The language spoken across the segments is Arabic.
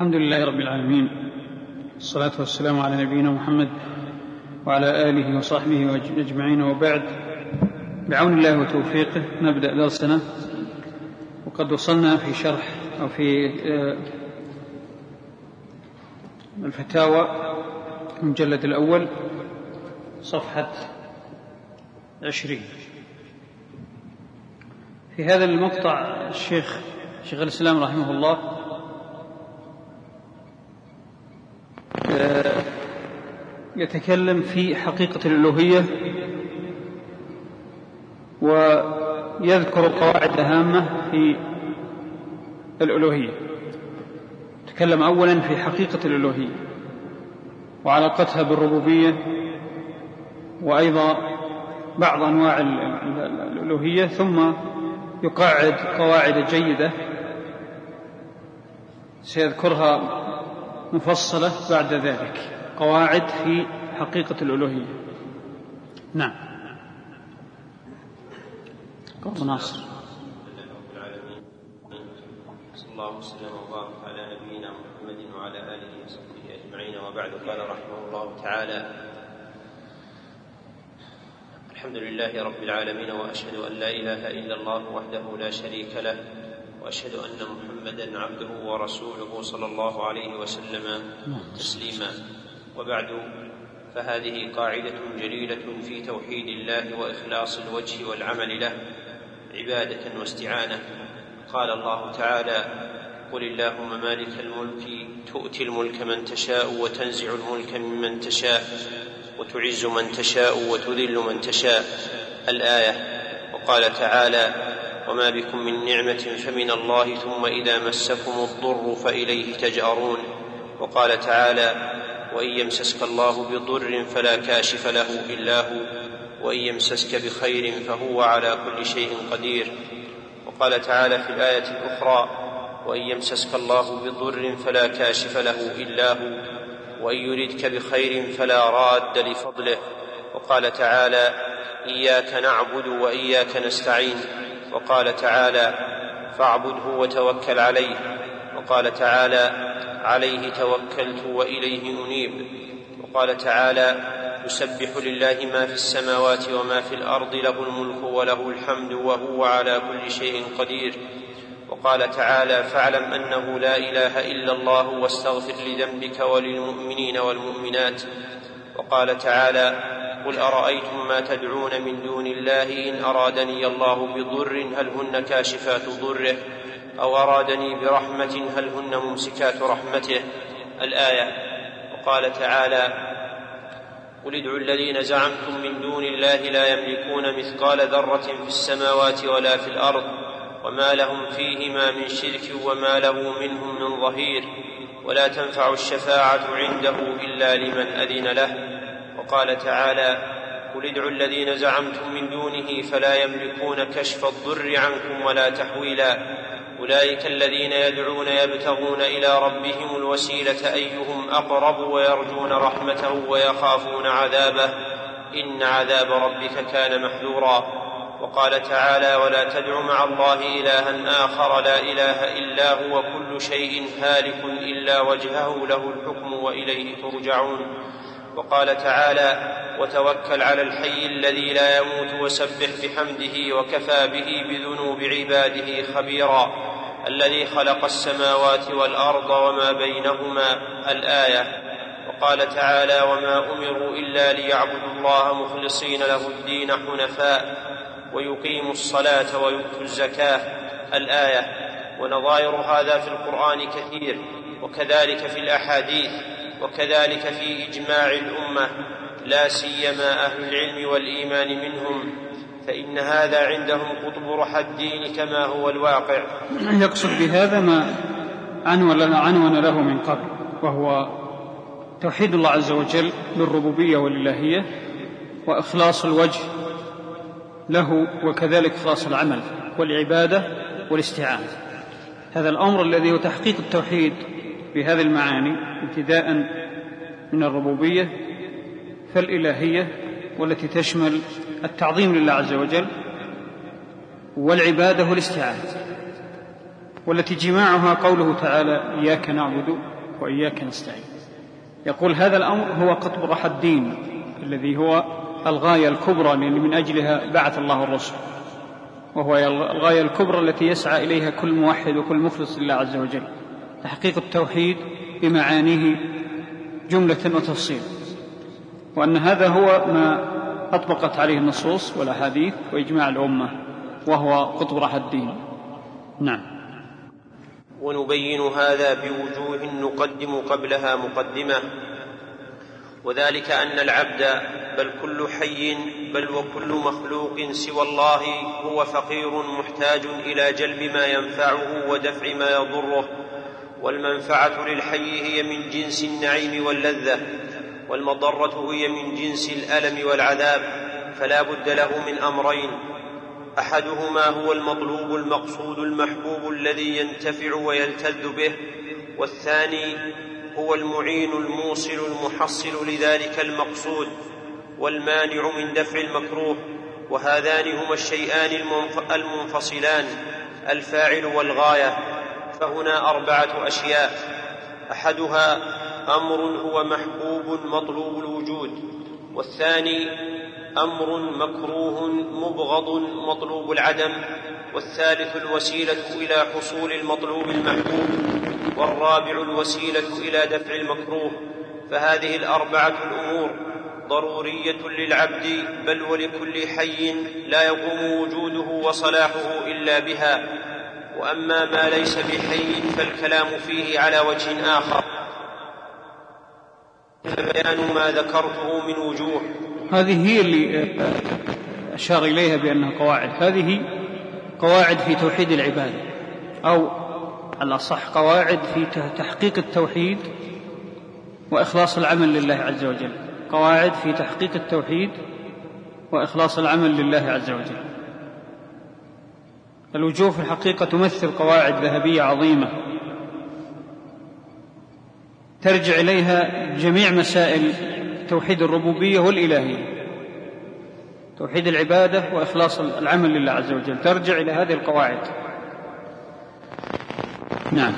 الحمد لله رب العالمين، الصلاة والسلام على نبينا محمد وعلى آله وصحبه أجمعين، وبعد. بعون الله وتوفيقه نبدأ درسنا، وقد وصلنا في شرح أو في الفتاوى المجلد الأول صفحة 20. في هذا المقطع الشيخ الإسلام رحمه الله يتكلم في حقيقة الألوهية، ويذكر قواعد هامة في الألوهية. تكلم أولا في حقيقة الألوهية وعلاقتها بالربوبية، وأيضا بعض أنواع الألوهية، ثم يقعد قواعد جيدة سيذكرها مفصلة بعد ذلك، قواعد في حقيقة الألوهية. نعم. قول ناصر. صلى الله وسلم وبارك على نبينا محمد وعلى آله وصحبه أجمعين، وبعد. قال رحمه الله تعالى: الحمد لله رب العالمين، وأشهد أن لا إله إلا الله وحده لا شريك له، وأشهد أن محمدا عبده ورسوله صلى الله عليه وسلم تسليما. وبعد، فهذه قاعدة جليلة في توحيد الله وإخلاص الوجه والعمل له عبادة واستعانة. قال الله تعالى: قل اللهم مالك الملك تؤتي الملك من تشاء وتنزع الملك ممن تشاء وتعز من تشاء وتذل من تشاء، الآية. وقال تعالى: وما بكم من نعمة فمن الله ثم إذا مسكم الضر فإليه تجأرون. وقال تعالى: وإن يمسسك الله بضر فلا كاشف له إلا هو، وإن يمسسك بخير فهو على كل شيء قدير. وقال تعالى في الآية الأخرى: وإن يمسسك الله بضر فلا كاشف له إلا هو، وإن يردك بخير فلا راد لفضله. وقال تعالى: إياك نعبد وإياك نستعين. وقال تعالى: فاعبده وتوكل عليه. وقال تعالى: عليه توكلت وإليه أنيب. وقال تعالى: يسبح لله ما في السماوات وما في الأرض، له الملك وله الحمد وهو على كل شيء قدير. وقال تعالى: فاعلم أنه لا إله إلا الله واستغفر لذنبك وللمؤمنين والمؤمنات. وقال تعالى: قل أرأيتم ما تدعون من دون الله إن أرادني الله بضر هل هن كاشفات ضره، أو أرادني برحمة هل هن ممسكات رحمته، الآية. وقال تعالى: قل ادعوا الذين زعمتم من دون الله لا يملكون مثقال ذرة في السماوات ولا في الأرض، وما لهم فيهما من شرك وما له منهم من ظهير، ولا تنفع الشفاعة عنده إلا لمن أذن له. وقال تعالى: قل ادعوا الذين زعمتم من دونه فلا يملكون كشف الضر عنكم ولا تحويلا، أولئك الذين يدعون يبتغون إلى ربهم الوسيلة أيهم أقرب ويرجون رحمته ويخافون عذابه، إن عذاب ربك كان محذورا. وقال تعالى: ولا تدع مع الله إلها آخر لا إله إلا هو كل شيء هالك إلا وجهه له الحكم وإليه ترجعون. وقال تعالى: وتوكل على الحي الذي لا يموت وسبح بحمده وكفى به بذنوب عباده خبيرا، الذي خلق السماوات والأرض وما بينهما، الآية. وقال تعالى: وما أمروا إلا ليعبدوا الله مخلصين له الدين حنفاء ويقيموا الصلاة ويؤتوا الزكاة، الآية. ونظائر هذا في القرآن كثير، وكذلك في الأحاديث، وكذلك في إجماع الأمة، لا سيما أهل العلم والإيمان منهم، فإن هذا عندهم قطب رحى الدين كما هو الواقع. يقصد بهذا ما عنون له من قبل، وهو توحيد الله عز وجل بالربوبية والإلهية، وإخلاص الوجه له، وكذلك إخلاص العمل والعبادة والاستعانة. هذا الأمر الذي هو تحقيق التوحيد بهذه المعاني، ابتداء من الربوبية فالإلهية، والتي تشمل التعظيم لله عز وجل والعبادة والاستعانة. والتي جماعها قوله تعالى: إياك نعبد وإياك نستعين. يقول هذا الأمر هو قطب رحى الدين الذي هو الغاية الكبرى التي من أجلها بعث الله الرسل، وهو الغاية الكبرى التي يسعى إليها كل موحد وكل مخلص لله عز وجل، تحقيق التوحيد بمعانيه جملة وتفصيل، وأن هذا هو ما أطبقت عليه النصوص والأحاديث وإجماع الأمة، وهو قطب رحى الدين. نعم. ونبين هذا بوجوه نقدم قبلها مقدمة، وذلك أن العبد بل كل حي بل وكل مخلوق سوى الله هو فقير محتاج إلى جلب ما ينفعه ودفع ما يضره، والمنفعة للحي هي من جنس النعيم واللذة، والمضرة هي من جنس الألم والعذاب، فلا بد له من أمرين: أحدهما هو المطلوب المقصود المحبوب الذي ينتفع ويلتذ به، والثاني هو المعين الموصل المحصل لذلك المقصود والمانع من دفع المكروه، وهذان هما الشيئان المنفصلان، الفاعل والغاية. فهنا 4 أشياء: أحدها أمر هو محبوب مطلوب الوجود، والثاني أمر مكروه مبغض مطلوب العدم، والثالث الوسيلة إلى حصول المطلوب المحبوب، والرابع الوسيلة إلى دفع المكروه. فهذه 4 الأمور ضرورية للعبد بل ولكل حي لا يقوم وجوده وصلاحه إلا بها. وأما ما ليس بحي فالكلام فيه على وجه آخر، فبيان ما ذكرته من وجوه. هذه هي اللي أشار إليها بأنها قواعد. هذه قواعد في توحيد العبادة، أو على الأصح قواعد في تحقيق التوحيد وإخلاص العمل لله عز وجل. قواعد في تحقيق التوحيد وإخلاص العمل لله عز وجل. الوجوه في الحقيقة تمثل قواعد ذهبية عظيمة ترجع إليها جميع مسائل توحيد الربوبية والإلهية، توحيد العبادة وإخلاص العمل لله عز وجل، ترجع إلى هذه القواعد. نعم.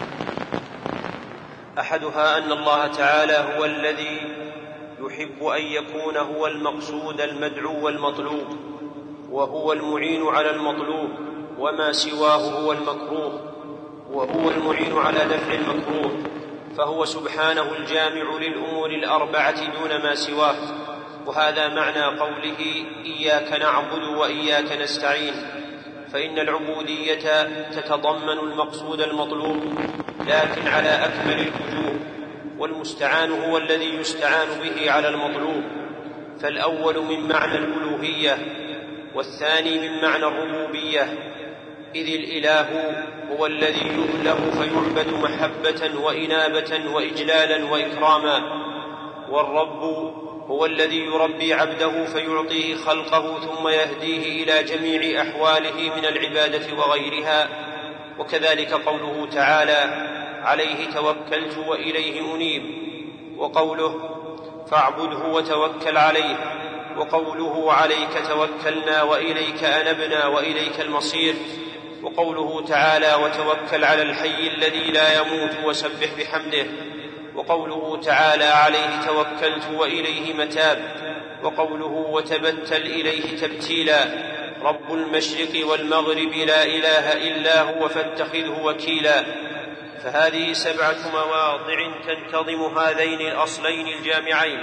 أحدها أن الله تعالى هو الذي يحب أن يكون هو المقصود المدعو والمطلوب، وهو المعين على المطلوب، وما سواه هو المكروه، وهو المعين على دفع المكروه، فهو سبحانه الجامع للأمور 4 دون ما سواه. وهذا معنى قوله: إياك نعبد وإياك نستعين، فإن العبودية تتضمن المقصود المطلوب لكن على أكمل الوجوه، والمستعان هو الذي يستعان به على المطلوب، فالأول من معنى الألوهية والثاني من معنى الربوبية، إذ الإله هو الذي يؤله فيعبد محبة وإنابة وإجلالا وإكراما، والرب هو الذي يربي عبده فيعطيه خلقه ثم يهديه إلى جميع أحواله من العبادة وغيرها. وكذلك قوله تعالى: عليه توكلت وإليه أنيب، وقوله: فاعبده وتوكل عليه، وقوله: عليك توكلنا وإليك أنبنا وإليك المصير، وقوله تعالى: وتوكل على الحي الذي لا يموت وسبح بحمده، وقوله تعالى: عليه توكلت وإليه متاب، وقوله: وتبتل إليه تبتيلا، رب المشرق والمغرب لا إله إلا هو فاتخذه وكيلا. فهذه 7 مواضع تنتظم هذين الأصلين الجامعين.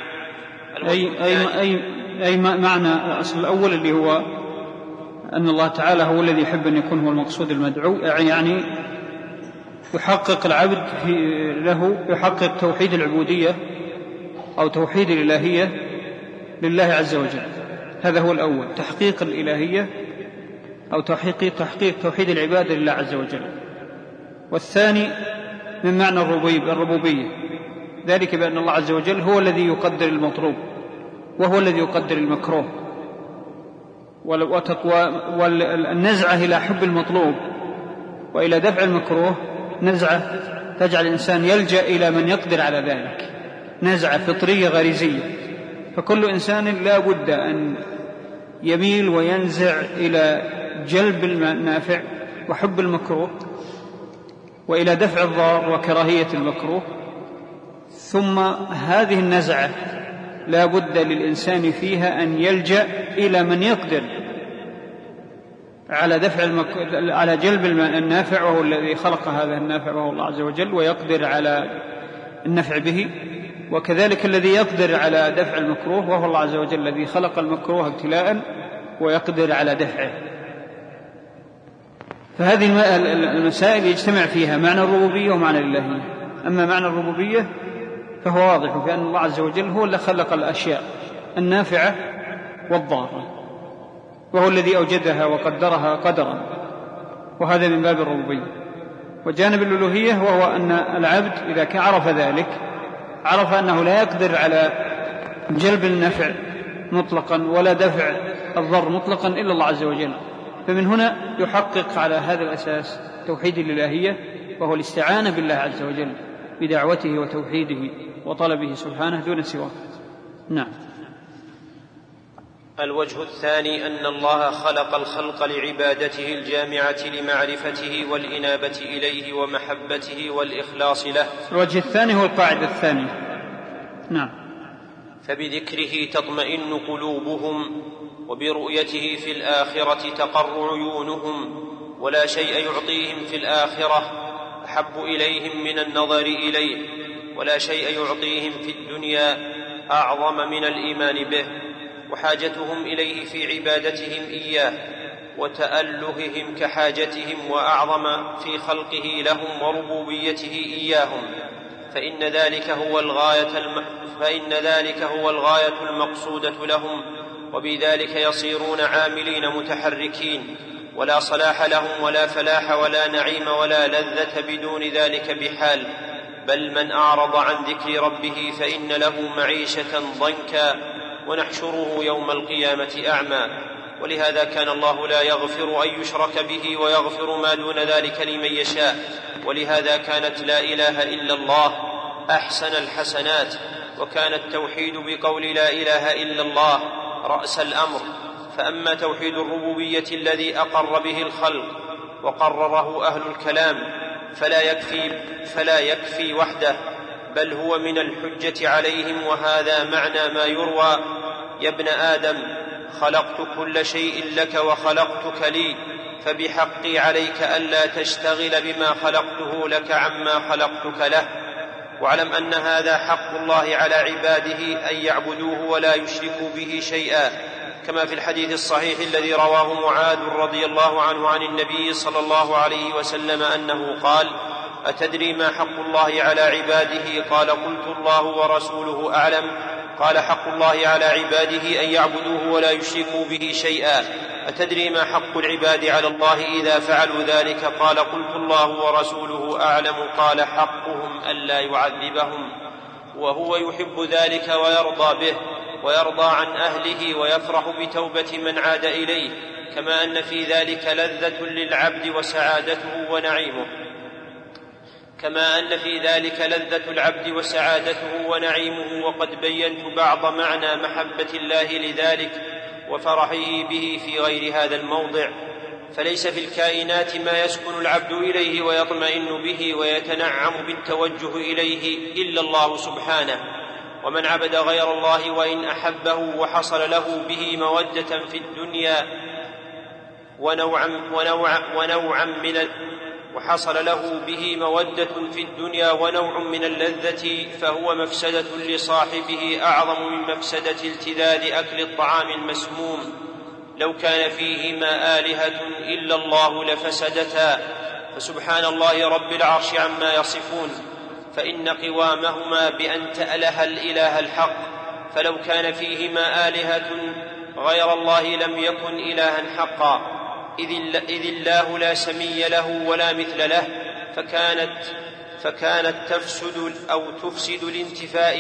أي معنى الأصل الأول اللي هو أن الله تعالى هو الذي يحب أن يكون هو المقصود المدعو، يعني يحقق العبد له، يحقق توحيد العبودية أو توحيد الإلهية لله عز وجل. هذا هو الأول، تحقيق الإلهية أو تحقيق توحيد العبادة لله عز وجل. والثاني من معنى الربوبية، ذلك بأن الله عز وجل هو الذي يقدر المطلوب وهو الذي يقدر المكروه، والنزعة إلى حب المطلوب وإلى دفع المكروه نزعة تجعل الإنسان يلجأ إلى من يقدر على ذلك، نزعة فطرية غريزية. فكل إنسان لا بد أن يميل وينزع إلى جلب النافع وحب المكروه وإلى دفع الضار وكراهية المكروه. ثم هذه النزعة لا بد للإنسان فيها أن يلجأ إلى من يقدر على جلب النافع، وهو الذي خلق هذا النافع وهو الله عز وجل، ويقدر على النفع به، وكذلك الذي يقدر على دفع المكروه وهو الله عز وجل الذي خلق المكروه ابتلاء ويقدر على دفعه. فهذه المسائل يجتمع فيها معنى الربوبية ومعنى الإلهية. أما معنى الربوبية فهو واضح بأن الله عز وجل هو الذي خلق الأشياء النافعة والضارة، وهو الذي أوجدها وقدرها قدرا، وهذا من باب الربوبية. وجانب الألوهية وهو أن العبد إذا كان عرف ذلك عرف أنه لا يقدر على جلب النفع مطلقا ولا دفع الضر مطلقا إلا الله عز وجل. فمن هنا يحقق على هذا الأساس توحيد الإلهية، وهو الاستعانة بالله عز وجل بدعوته وتوحيده وطلبه سبحانه دون سواه. نعم. الوجه الثاني أن الله خلق الخلق لعبادته الجامعة لمعرفته والإنابة إليه ومحبته والإخلاص له. الوجه الثاني هو القاعدة الثانية. نعم. فبذكره تطمئن قلوبهم، وبرؤيته في الآخرة تقر عيونهم، ولا شيء يعطيهم في الآخرة أحب إليهم من النظر إليه، ولا شيء يعطيهم في الدنيا أعظم من الإيمان به، وحاجتهم إليه في عبادتهم إياه وتألههم كحاجتهم وأعظم في خلقه لهم وربوبيته إياهم، فإن ذلك هو الغاية المقصودة لهم، وبذلك يصيرون عاملين متحركين، ولا صلاح لهم ولا فلاح ولا نعيم ولا لذة بدون ذلك بحال. بل من أعرض عن ذكر ربه فإن له معيشة ضنكا ونحشره يوم القيامة أعمى. ولهذا كان الله لا يغفر أن يشرك به ويغفر ما دون ذلك لمن يشاء، ولهذا كانت لا إله إلا الله أحسن الحسنات، وكان التوحيد بقول لا إله إلا الله رأس الأمر. فأما توحيد الربوبية الذي أقر به الخلق وقرره أهل الكلام فلا يكفي وحده، بل هو من الحجة عليهم. وهذا معنى ما يروى: يا ابن آدم خلقت كل شيء لك وخلقتك لي، فبحقي عليك ألا تشتغل بما خلقته لك عما خلقتك له. واعلم أن هذا حق الله على عباده أن يعبدوه ولا يشركوا به شيئا، كما في الحديث الصحيح الذي رواه معاذ رضي الله عنه عن النبي صلى الله عليه وسلم أنه قال: أتدري ما حق الله على عباده؟ قال: قلت الله ورسوله أعلم. قال: حق الله على عباده أن يعبدوه ولا يشركوا به شيئا. أتدري ما حق العباد على الله إذا فعلوا ذلك؟ قال: قلت الله ورسوله أعلم. قال: حقهم ألا يعذبهم، وهو يحب ذلك ويرضى به ويرضى عن أهله ويفرح بتوبة من عاد إليه، كما أن في ذلك لذة للعبد وسعادته ونعيمه. وقد بينت بعض معنى محبة الله لذلك وفرحه به في غير هذا الموضع. فليس في الكائنات ما يسكن العبد إليه ويطمئن به ويتنعم بالتوجه إليه إلا الله سبحانه. ومن عبد غير الله وإن أحبه وحصل له به مودة في الدنيا ونوع من اللذة فهو مفسدة لصاحبه أعظم من مفسدة التذاذ أكل الطعام المسموم. لو كان فيهما آلهة إلا الله لفسدتا، فسبحان الله رب العرش عما يصفون. فإن قوامهما بأن تأله الإله الحق، فلو كان فيهما آلهة غير الله لم يكن إلها حقا، إذ الله لا سمي له ولا مثل له، فكانت تفسد لانتفاء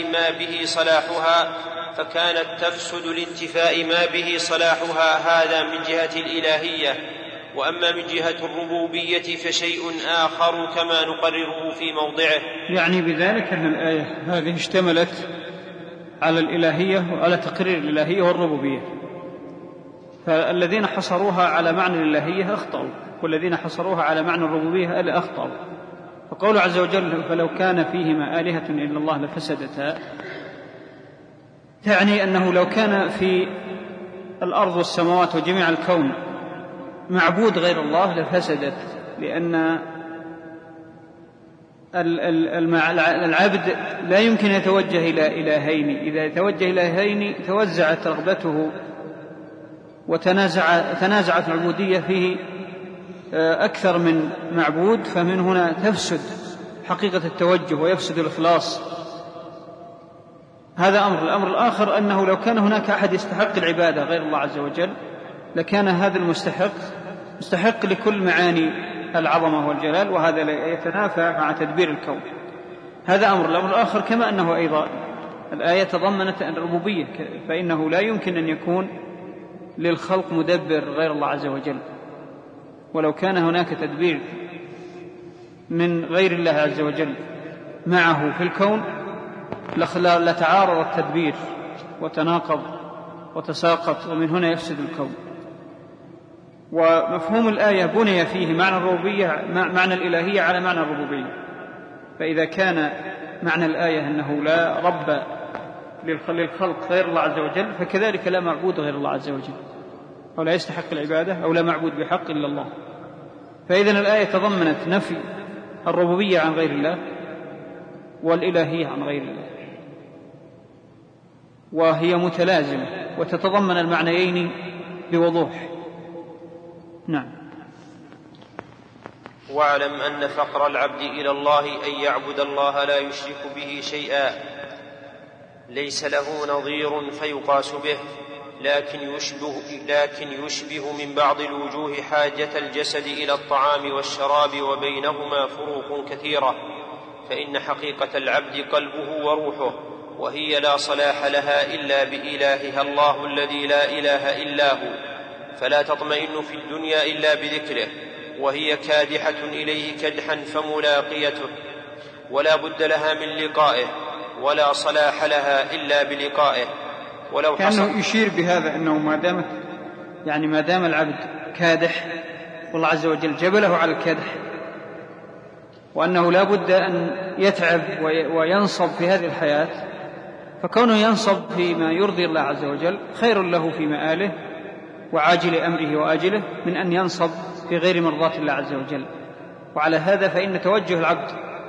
ما به صلاحها. هذا من جهة الإلهية. وأما من جهة الربوبية فشيء آخر كما نقرره في موضعه. يعني بذلك أن الآية هذه اشتملت على الإلهية وعلى تقرير الإلهية والربوبية، فالذين حصروها على معنى الإلهية أخطأوا، والذين حصروها على معنى الربوبية أخطأوا. فقوله عز وجل فلو كان فيهما آلهة إلا الله لفسدتا، تعني أنه لو كان في الأرض والسماوات وجميع الكون معبود غير الله لفسدت، لأن العبد لا يمكن يتوجه إلى إلهين، إذا توجه إلى إلهين توزعت رغبته وتنازعت العبودية فيه أكثر من معبود، فمن هنا تفسد حقيقة التوجه ويفسد الإخلاص. هذا أمر. الأمر الآخر أنه لو كان هناك أحد يستحق العبادة غير الله عز وجل لكان هذا المستحق مستحق لكل معاني العظمة والجلال، وهذا يتنافى مع تدبير الكون. هذا أمر. الأمر الآخر كما أنه أيضا الآية تضمنت الربوبية، فإنه لا يمكن أن يكون للخلق مدبر غير الله عز وجل، ولو كان هناك تدبير من غير الله عز وجل معه في الكون لتعارض التدبير وتناقض وتساقط، ومن هنا يفسد الكون. ومفهوم الآية بني فيه معنى الربوبية، معنى الإلهية على معنى الربوبية. فإذا كان معنى الآية أنه لا رب للخلق غير الله عز وجل، فكذلك لا معبود غير الله عز وجل، أو لا يستحق العبادة أو لا معبود بحق إلا الله. فإذن الآية تضمنت نفي الربوبية عن غير الله والإلهية عن غير الله، وهي متلازمة وتتضمن المعنيين بوضوح. نعم. واعلم أن فقر العبد إلى الله أن يعبد الله لا يشرك به شيئا، ليس له نظير فيقاس به، لكن يشبه من بعض الوجوه حاجة الجسد إلى الطعام والشراب، وبينهما فروق كثيرة. فإن حقيقة العبد قلبه وروحه، وهي لا صلاح لها إلا بإلهها الله الذي لا إله إلا هو، فلا تطمئن في الدنيا إلا بذكره، وهي كادحة إليه كدحا فملاقيته، ولا بد لها من لقائه، ولا صلاح لها إلا بلقائه. ولو كأنه يشير بهذا أنه ما دام العبد كادح والله عز وجل جبله على الكدح، وأنه لا بد أن يتعب وينصب في هذه الحياة، فكونه ينصب فيما يرضي الله عز وجل خير له في مآله وعاجل أمره وآجله من أن ينصب في غير مرضاة الله عز وجل. وعلى هذا فإن توجه العبد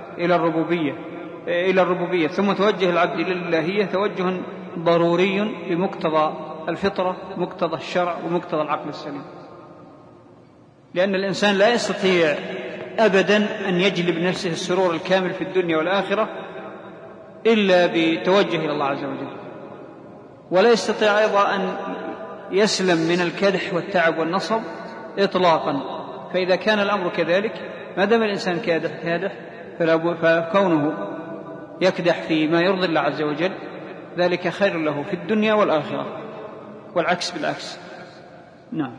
إلى الربوبية ثم توجه العبد إلى الإلهية توجه ضروري بمقتضى الفطرة، مقتضى الشرع، ومقتضى العقل السليم، لأن الإنسان لا يستطيع أبدا أن يجلب نفسه السرور الكامل في الدنيا والآخرة إلا بتوجه إلى الله عز وجل، ولا يستطيع أيضا أن يسلم من الكدح والتعب والنصب إطلاقا. فإذا كان الأمر كذلك ما دام الإنسان كادح فكونه يكدح فيما يرضي الله عز وجل ذلك خير له في الدنيا والآخرة، والعكس بالعكس. نعم.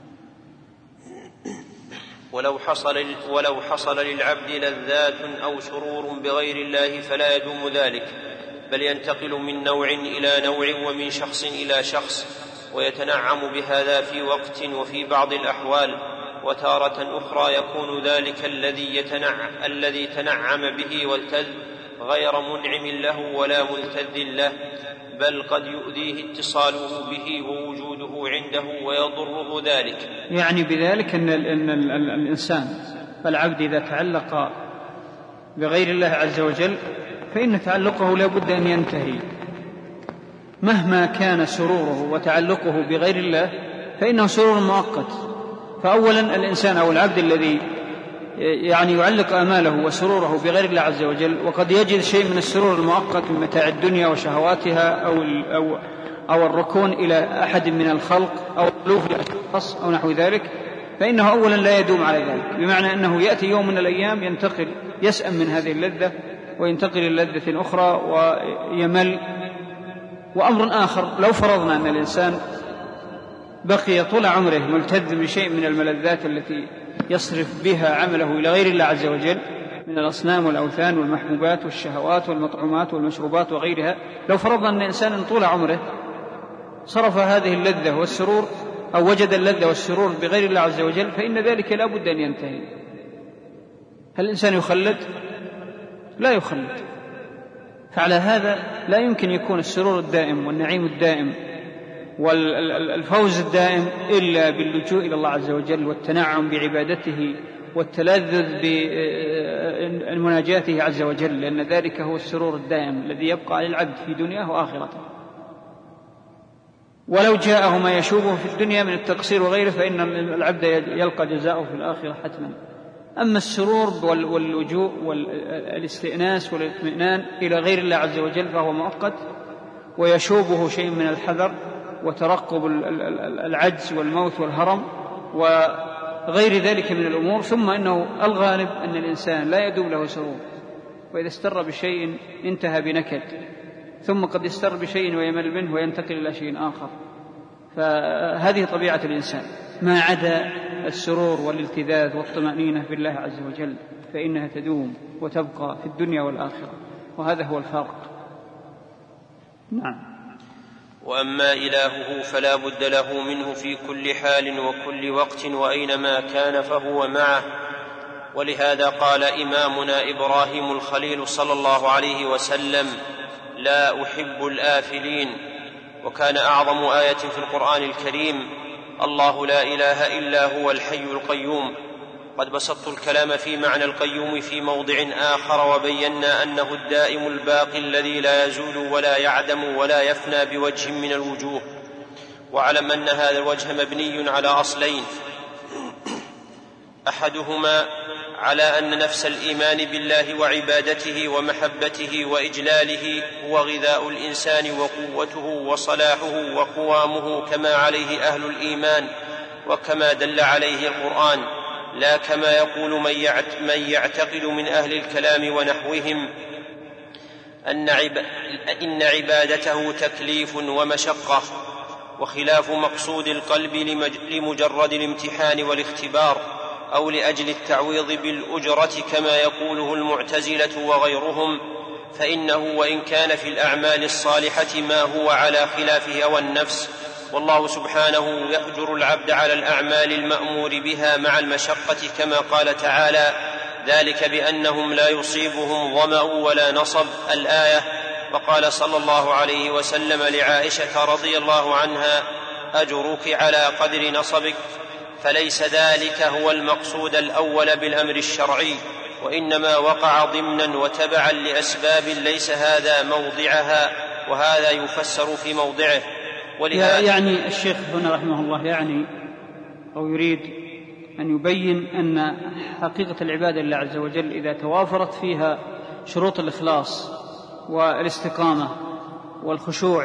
ولو حصل للعبد لذات أو سرور بغير الله فلا يدوم ذلك، بل ينتقل من نوع إلى نوع ومن شخص إلى شخص، ويتنعم بهذا في وقت وفي بعض الأحوال، وتارة أخرى يكون ذلك الذي تنعم به والتذ غير منعم له ولا ملتذ له، بل قد يؤذيه اتصاله به ووجوده عنده ويضره ذلك. يعني بذلك أن الإنسان فالعبد إذا تعلق بغير الله عز وجل فإن تعلقه لا بد أن ينتهي، مهما كان سروره وتعلقه بغير الله فإنه سرور مؤقت. فأولا الإنسان أو العبد الذي يعلق آماله وسروره بغير الله عز وجل وقد يجد شيء من السرور المؤقت من متاع الدنيا وشهواتها أو الركون إلى أحد من الخلق أو ألوف الأشخاص أو نحو ذلك، فإنه أولا لا يدوم على ذلك، بمعنى أنه يأتي يوم من الأيام يسأم من هذه اللذة وينتقل إلى لذة أخرى ويمل. وأمر آخر، لو فرضنا أن الإنسان بقي طول عمره ملتذ بشيء من الملذات التي يصرف بها عمله إلى غير الله عز وجل من الأصنام والأوثان والمحبوبات والشهوات والمطعومات والمشروبات وغيرها، لو فرضنا أن إنسان طول عمره صرف هذه اللذة والسرور أو وجد اللذة والسرور بغير الله عز وجل فإن ذلك لا بد أن ينتهي. هل الإنسان يخلد؟ لا يخلد. فعلى هذا لا يمكن يكون السرور الدائم والنعيم الدائم والفوز الدائم إلا باللجوء إلى الله عز وجل والتنعم بعبادته والتلذذ بمناجاته عز وجل، لأن ذلك هو السرور الدائم الذي يبقى للعبد في دنياه وآخرته. ولو جاءه ما يشوبه في الدنيا من التقصير وغيره فإن العبد يلقى جزاءه في الآخرة حتما. أما السرور واللجوء والاستئناس والاطمئنان إلى غير الله عز وجل فهو مؤقت، ويشوبه شيء من الحذر وترقب العجز والموت والهرم وغير ذلك من الأمور. ثم إنه الغالب أن الإنسان لا يدوم له سرور، وإذا استر بشيء انتهى بنكد، ثم قد يستر بشيء ويمل منه وينتقل إلى شيء آخر. فهذه طبيعة الإنسان، ما عدا السرور والالتذاذ والطمأنينة بالله عز وجل فإنها تدوم وتبقى في الدنيا والآخرة، وهذا هو الفرق. نعم. وأما إلهه فلا بد له منه في كل حال وكل وقت وأينما كان فهو معه. ولهذا قال إمامنا إبراهيم الخليل صلى الله عليه وسلم: لا أحب الآفلين. وكان أعظم آية في القرآن الكريم: الله لا إله إلا هو الحي القيوم. قد بسطت الكلام في معنى القيوم في موضع آخر وبينا أنه الدائم الباقي الذي لا يزول ولا يعدم ولا يفنى بوجه من الوجوه. واعلم أن هذا الوجه مبني على أصلين: أحدهما على أن نفس الإيمان بالله وعبادته ومحبته وإجلاله هو غذاء الإنسان وقوته وصلاحه وقوامه كما عليه أهل الإيمان وكما دل عليه القرآن، لا كما يقول من يعتقد من أهل الكلام ونحوهم إن عبادته تكليف ومشقة وخلاف مقصود القلب لمجرد الامتحان والاختبار أو لأجل التعويض بالأجرة كما يقوله المعتزلة وغيرهم. فإنه وإن كان في الأعمال الصالحة ما هو على خلاف هوى النفس، والله سبحانه يأجر العبد على الأعمال المأمور بها مع المشقة كما قال تعالى: ذلك بأنهم لا يصيبهم ظمأ ولا نصب، الآية. وقال صلى الله عليه وسلم لعائشة رضي الله عنها: أجرك على قدر نصبك. فليس ذلك هو المقصود الأول بالأمر الشرعي، وإنما وقع ضمنا وتبعا لأسباب ليس هذا موضعها، وهذا يفسر في موضعه. يعني الشيخ هنا رحمه الله يعني أو يريد أن يبين أن حقيقة العبادة لله عز وجل إذا توافرت فيها شروط الإخلاص والاستقامة والخشوع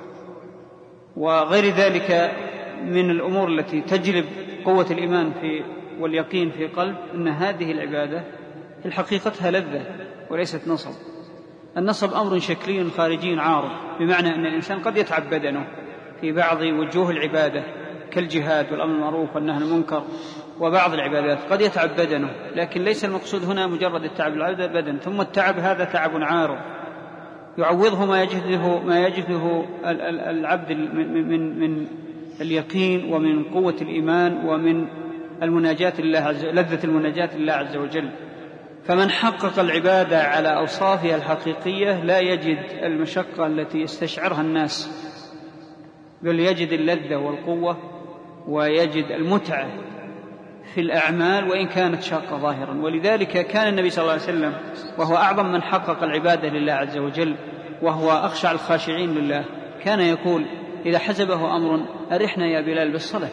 وغير ذلك من الأمور التي تجلب قوة الإيمان واليقين في قلب، أن هذه العبادة في الحقيقتها لذة وليست نصب. النصب أمر شكلي خارجي عارض، بمعنى أن الإنسان قد يتعب بدنه في بعض وجوه العبادة كالجهاد والأمر بالمعروف والنهي عن المنكر وبعض العبادات قد يتعب بدنه، لكن ليس المقصود هنا مجرد التعب البدن، ثم التعب هذا تعب عارض يعوضه ما يجده العبد من اليقين ومن قوة الإيمان ومن لذة المناجاة لله عز وجل. فمن حقق العبادة على أوصافها الحقيقية لا يجد المشقة التي يستشعرها الناس، بل يجد اللذة والقوة ويجد المتعة في الأعمال وإن كانت شاقة ظاهرا. ولذلك كان النبي صلى الله عليه وسلم وهو أعظم من حقق العبادة لله عز وجل وهو أخشع الخاشعين لله كان يقول إذا حزبه أمر: أرحنا يا بلال بالصلاة.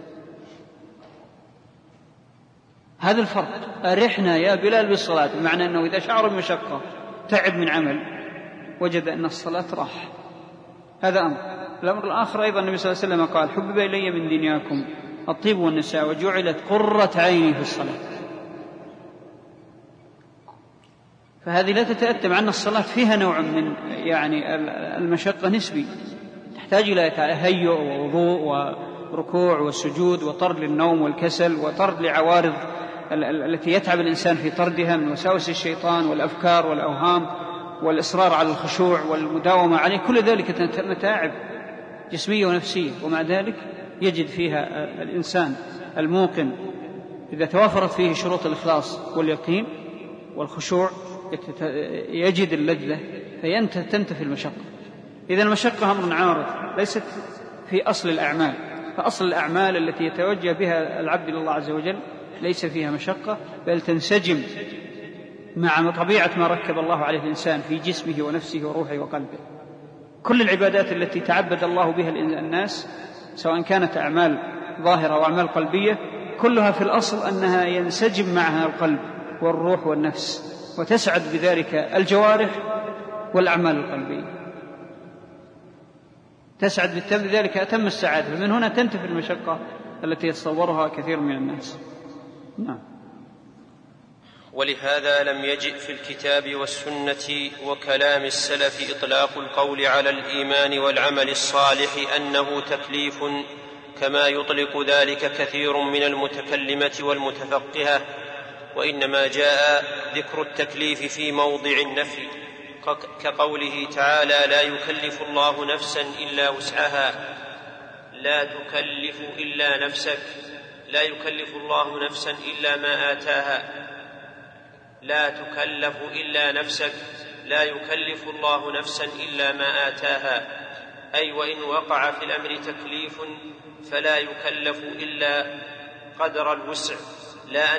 هذا الفرق، أرحنا يا بلال بالصلاة، بمعنى أنه إذا شعر بمشقة تعب من عمل وجد أن الصلاة راح. هذا أمر. الأمر الآخر أيضا النبي صلى الله عليه وسلم قال: حبب إلي من دنياكم الطيب والنساء وجعلت قرة عيني في الصلاة. فهذه لا تتأتى، مع أن الصلاة فيها نوع من يعني المشقة نسبي، تحتاج إلى تهيؤ ووضوء وركوع والسجود وطرد للنوم والكسل وطرد لعوارض التي يتعب الإنسان في طردها من وساوس الشيطان والأفكار والأوهام والإصرار على الخشوع والمداومة عليه. كل ذلك متاعب جسمية ونفسية، ومع ذلك يجد فيها الإنسان الموقن إذا توافرت فيه شروط الإخلاص واليقين والخشوع يجد اللذة فينتفي المشقة. إذا المشقة أمر عارض ليست في أصل الأعمال، فأصل الأعمال التي يتوجه بها العبد لله عز وجل ليس فيها مشقة، بل تنسجم مع طبيعة ما ركب الله عليه الإنسان في جسمه ونفسه وروحه وقلبه. كل العبادات التي تعبد الله بها الناس سواء كانت أعمال ظاهرة وأعمال قلبية كلها في الأصل أنها ينسجم معها القلب والروح والنفس، وتسعد بذلك الجوارح والأعمال القلبية، تسعد بذلك أتم السعادة. فمن هنا تنتفي المشقة التي يتصورها كثير من الناس. نعم. ولهذا لم يجئ في الكتاب والسنة وكلام السلف إطلاق القول على الإيمان والعمل الصالح أنه تكليف كما يطلق ذلك كثير من المتكلمة والمتفقهة، وإنما جاء ذكر التكليف في موضع النفي كقوله تعالى: لا يكلف الله نفسا إلا وسعها. لا تكلف إلا نفسك، لا يكلف الله نفسا إلا ما آتاها. لا تكلف إلا نفسك، لا يكلف الله نفسا إلا ما آتاها، أي وإن وقع في الأمر تكليف فلا يكلف إلا قدر الوسع، لا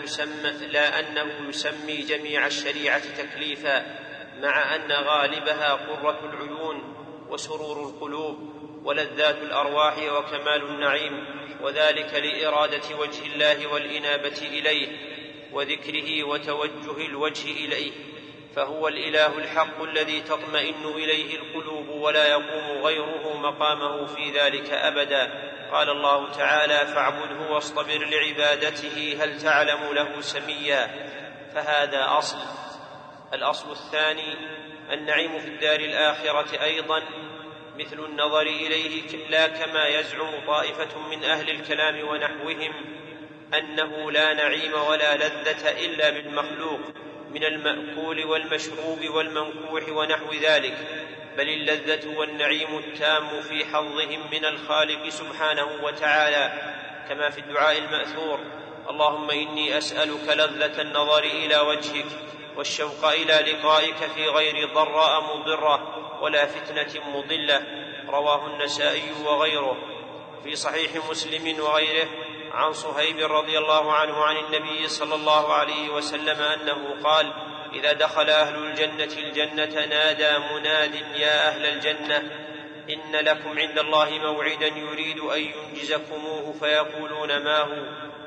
أنه يسمي جميع الشريعة تكليفا، مع أن غالبها قرة العيون وسرور القلوب ولذات الأرواح وكمال النعيم، وذلك لإرادة وجه الله والإنابة إليه وذكره وتوجه الوجه إليه، فهو الإله الحق الذي تطمئن إليه القلوب ولا يقوم غيره مقامه في ذلك أبدا. قال الله تعالى: فاعبده واصطبر لعبادته هل تعلم له سميا. فهذا أصل. الأصل الثاني: النعيم في الدار الآخرة أيضا مثل النظر إليه، لا كما يزعم طائفة من أهل الكلام ونحوهم أنه لا نعيم ولا لذة إلا بالمخلوق من المأكول والمشروب والمنكوح ونحو ذلك، بل اللذة والنعيم التام في حظهم من الخالق سبحانه وتعالى، كما في الدعاء المأثور: اللهم إني أسألك لذة النظر إلى وجهك والشوق إلى لقائك في غير ضراء مضرة ولا فتنة مضلة. رواه النسائي وغيره. في صحيح مسلم وغيره عن صهيب رضي الله عنه عن النبي صلى الله عليه وسلم أنه قال: إذا دخل أهل الجنة الجنة نادى مناد: يا أهل الجنة إن لكم عند الله موعدا يريد أن ينجزكموه، فيقولون: ما هو؟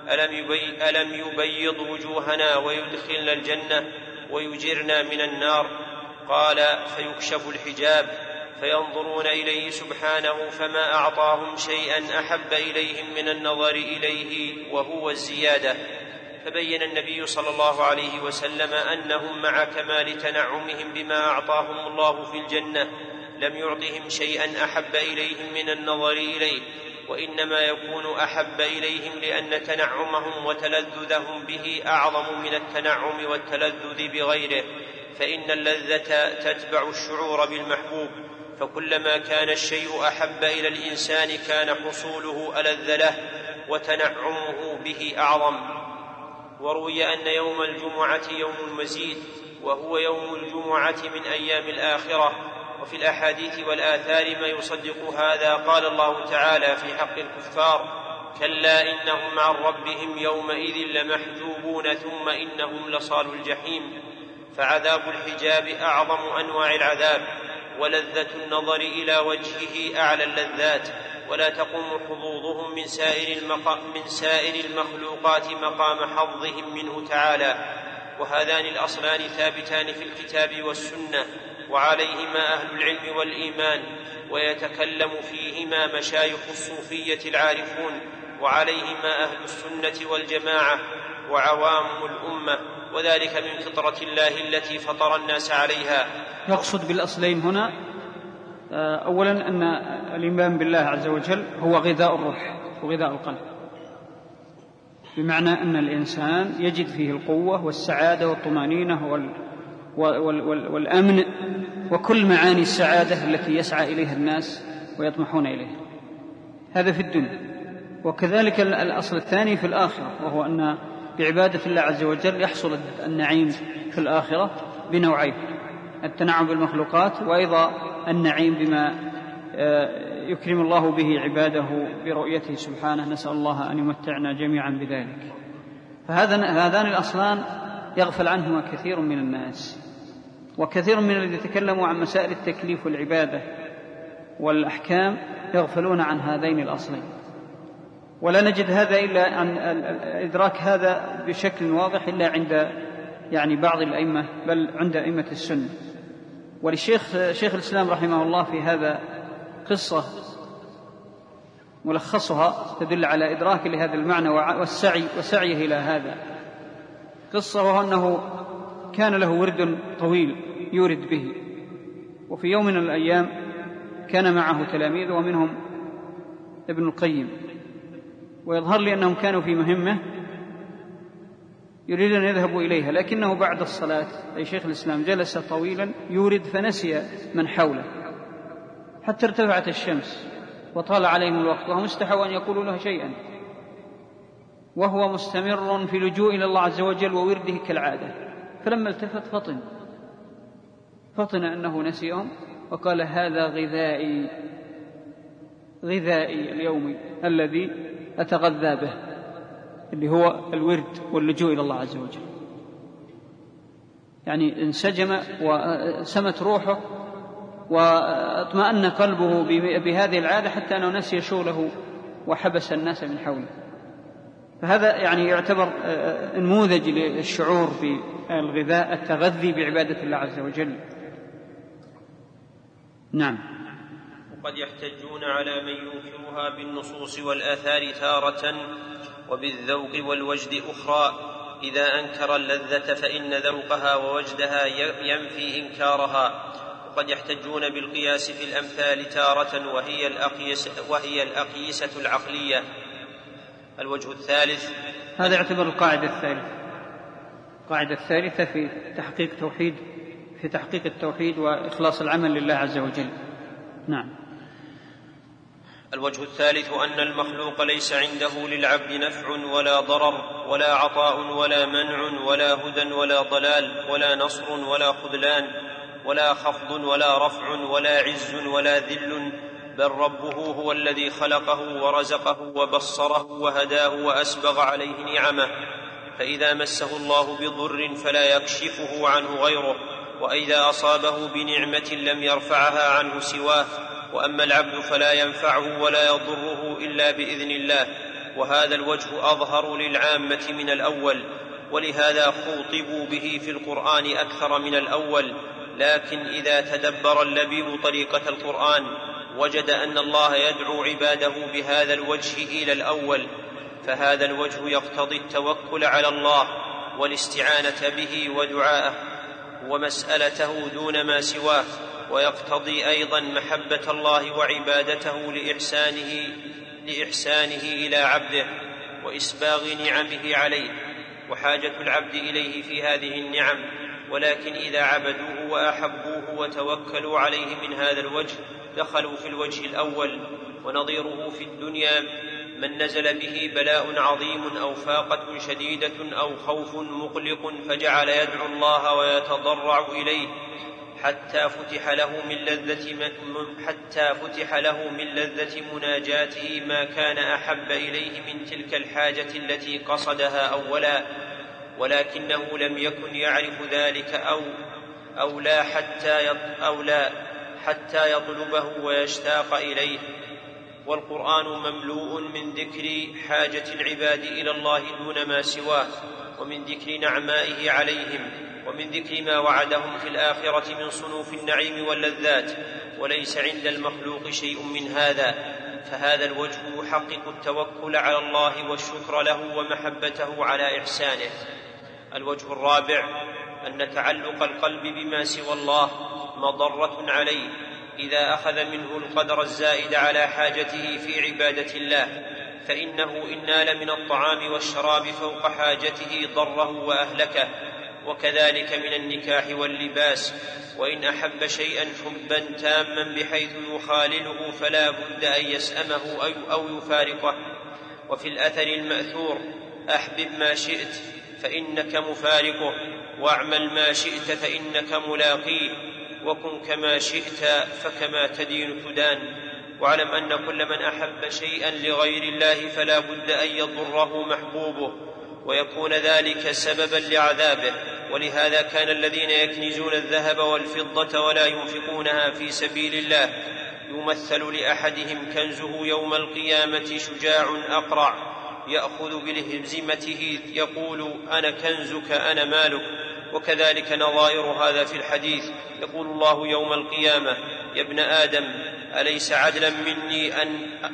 ألم يبيض وجوهنا ويدخلنا الجنة ويجرنا من النار؟ قال: فيكشف الحجاب فينظرون إليه سبحانه فما أعطاهم شيئا أحب إليهم من النظر إليه وهو الزيادة. فبين النبي صلى الله عليه وسلم أنهم مع كمال تنعمهم بما أعطاهم الله في الجنة لم يعطهم شيئا أحب إليهم من النظر إليه، وإنما يكون أحب إليهم لأن تنعمهم وتلذذهم به أعظم من التنعم والتلذذ بغيره، فإن اللذة تتبع الشعور بالمحبوب، فكلما كان الشيء أحب إلى الإنسان كان حصوله ألذ له وتنعمه به أعظم. وروي أن يوم الجمعة يوم المزيد، وهو يوم الجمعة من أيام الآخرة. وفي الأحاديث والآثار ما يصدق هذا. قال الله تعالى في حق الكفار: كلا إنهم عن ربهم يومئذ لمحجوبون ثم إنهم لصالوا الجحيم. فعذاب الحجاب أعظم أنواع العذاب، ولذة النظر إلى وجهه أعلى اللذات، ولا تقوم حظوظهم من سائر المخلوقات مقام حظهم منه تعالى. وهذان الأصلان ثابتان في الكتاب والسنة، وعليهما أهل العلم والإيمان، ويتكلم فيهما مشايخ الصوفية العارفون، وعليهما أهل السنة والجماعة وعوام الأمة، وذلك من فطرة الله التي فطر الناس عليها. يقصد بالأصلين هنا أولا أن الإيمان بالله عز وجل هو غذاء الروح وغذاء القلب، بمعنى أن الإنسان يجد فيه القوة والسعادة والطمأنينة والأمن وكل معاني السعادة التي يسعى إليها الناس ويطمحون إليها. هذا في الدنيا. وكذلك الأصل الثاني في الآخرة، وهو أن بعبادة الله عز وجل يحصل النعيم في الآخرة بنوعين: التنعم بالمخلوقات، وأيضا النعيم بما يكرم الله به عباده برؤيته سبحانه. نسأل الله أن يمتعنا جميعا بذلك. فهذان الأصلان يغفل عنهما كثير من الناس، وكثير من الذين يتكلموا عن مسائل التكليف والعبادة والأحكام يغفلون عن هذين الأصلين، ولا نجد هذا إلا عن إدراك هذا بشكل واضح إلا عند بعض الأئمة، بل عند أئمة السنة. شيخ الإسلام رحمه الله في هذا قصة ملخصها تدل على إدراك لهذا المعنى وسعيه إلى هذا. قصة وهو أنه كان له ورد طويل يورد به، وفي يوم من الأيام كان معه تلاميذ ومنهم ابن القيم، ويظهر لي أنهم كانوا في مهمة يريد أن يذهبوا إليها، لكنه بعد الصلاة أي شيخ الإسلام جلس طويلا يورد فنسي من حوله حتى ارتفعت الشمس وطال عليهم الوقت، وهم استحوا أن يقولوا له شيئا، وهو مستمر في لجوء إلى الله عز وجل وورده كالعادة. فلما التفت فطن أنه نسيهم، وقال: هذا غذائي اليومي الذي أتغذى به، اللي هو الورد واللجوء إلى الله عز وجل. يعني انسجم وسمت روحه واطمأن قلبه بهذه العادة حتى أنه نسي شغله وحبس الناس من حوله. فهذا يعتبر نموذج للشعور بالغذاء، التغذي بعبادة الله عز وجل. نعم. وقد يحتجون على من ينكرها بالنصوص والآثار تارة، وبالذوق والوجد أخرى. إذا أنكر اللذة فإن ذوقها ووجدها ينفي إنكارها. وقد يحتجون بالقياس في الأمثال تارة، وهي الأقيسة العقلية. الوجه الثالث، هذا يعتبر القاعدة الثالثة في تحقيق التوحيد وإخلاص العمل لله عز وجل. نعم. الوجه الثالث أن المخلوق ليس عنده للعبد نفع ولا ضرر ولا عطاء ولا منع ولا هدى ولا ضلال ولا نصر ولا خذلان ولا خفض ولا رفع ولا عز ولا ذل، بل ربه هو الذي خلقه ورزقه وبصره وهداه وأسبغ عليه نعمه. فإذا مسه الله بضر فلا يكشفه عنه غيره، وإذا أصابه بنعمة لم يرفعها عنه سواه. وأما العبد فلا ينفعه ولا يضره إلا بإذن الله، وهذا الوجه أظهر للعامة من الأول، ولهذا خوطبوا به في القرآن أكثر من الأول. لكن إذا تدبر اللبيب طريقة القرآن وجد أن الله يدعو عباده بهذا الوجه إلى الأول، فهذا الوجه يقتضي التوكل على الله والاستعانة به ودعاءه ومسألته دون ما سواه، ويقتضي أيضا محبة الله وعبادته لإحسانه إلى عبده وإسباغ نعمه عليه، وحاجة العبد إليه في هذه النعم. ولكن إذا عبدوه وأحبوه وتوكلوا عليه من هذا الوجه دخلوا في الوجه الأول. ونظيره في الدنيا من نزل به بلاء عظيم أو فاقة شديدة أو خوف مقلق فجعل يدعو الله ويتضرع إليه حتى فتح له من لذة مناجاته ما كان أحب إليه من تلك الحاجة التي قصدها أولا، ولكنه لم يكن يعرف ذلك أو لا حتى يطلبه ويشتاق إليه. والقرآن مملوء من ذكر حاجة العباد إلى الله دون ما سواه، ومن ذكر نعمائه عليهم، ومن ذكر ما وعدهم في الآخرة من صنوف النعيم واللذات، وليس عند المخلوق شيء من هذا. فهذا الوجه يحقق التوكل على الله والشكر له ومحبته على إحسانه. الوجه الرابع أن تعلق القلب بما سوى الله مضرة عليه إذا أخذ منه القدر الزائد على حاجته في عبادة الله، فإنه إن نال من الطعام والشراب فوق حاجته ضره وأهلكه، وكذلك من النكاح واللباس. وإن أحب شيئا حبا تاما بحيث يخالله فلا بد أن يسأمه أو يفارقه، وفي الأثر المأثور: أحبب ما شئت فإنك مفارقه، واعمل ما شئت فإنك ملاقيه، وكن كما شئت فكما تدين تدان. واعلم أن كل من أحب شيئا لغير الله فلا بد أن يضره محبوبه ويكون ذلك سببا لعذابه. ولهذا كان الذين يكنزون الذهب والفضة ولا ينفقونها في سبيل الله يمثل لأحدهم كنزه يوم القيامة شجاع أقرع يأخذ بلهزمته يقول: أنا كنزك أنا مالك. وكذلك نظائر هذا في الحديث: يقول الله يوم القيامة: يا ابن آدم، أليس عدلا مني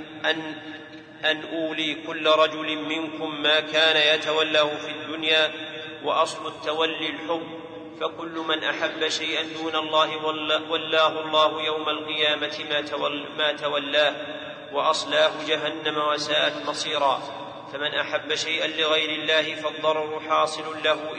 أن أولي كل رجل منكم ما كان يتولاه في الدنيا؟ وأصل التولي الحب، فكل من أحب شيئا دون الله ولاه الله يوم القيامة ما تولاه، وأصلاه جهنم وساءت مصيرا. فمن أحب شيئا لغير الله فالضرر حاصل له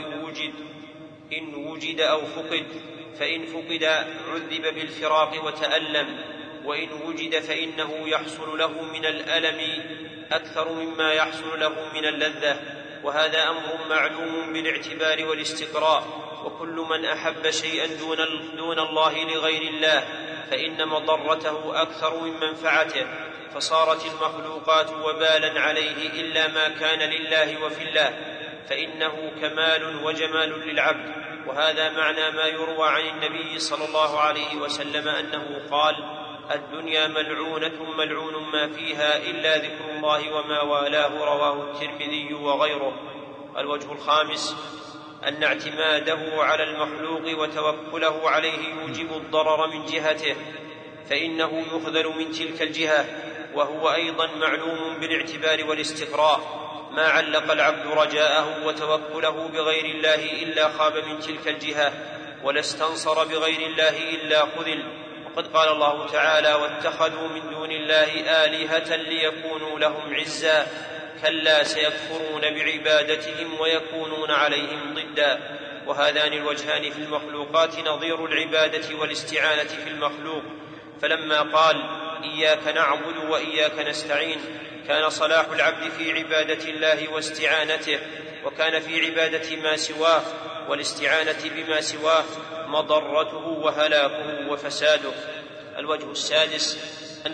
إن وجد أو فقد، فإن فقد عذب بالفراق وتألم، وإن وجد فإنه يحصل له من الألم أكثر مما يحصل له من اللذة. وهذا أمر معلوم بالاعتبار والاستقراء. وكل من أحب شيئا دون الله لغير الله فإن مضرته أكثر من منفعته، فصارت المخلوقات وبالا عليه إلا ما كان لله وفي الله، فإنه كمال وجمال للعبد. وهذا معنى ما يروى عن النبي صلى الله عليه وسلم أنه قال: الدنيا ملعونة ملعون ما فيها إلا ذكر الله وما والاه. رواه الترمذي وغيره. الوجه الخامس: أن اعتماده على المخلوق وتوكله عليه يوجب الضرر من جهته، فإنه يخذل من تلك الجهة، وهو أيضا معلوم بالاعتبار والاستقراء. ما علق العبد رجاءه وتوكله بغير الله إلا خاب من تلك الجهة، ولا استنصر بغير الله إلا خذل. وقد قال الله تعالى: واتخذوا من دون الله آلهة ليكونوا لهم عزا، كلا سيكفرون بعبادتهم ويكونون عليهم ضدا. وهذان الوجهان في المخلوقات نظير العبادة والاستعانة في المخلوق. فلما قال: إياك نعبد وإياك نستعين، كان صلاح العبد في عبادة الله واستعانته، وكان في عبادة ما سواه والاستعانة بما سواه مضرته وهلاكه وفساده. الوجه السادس: أن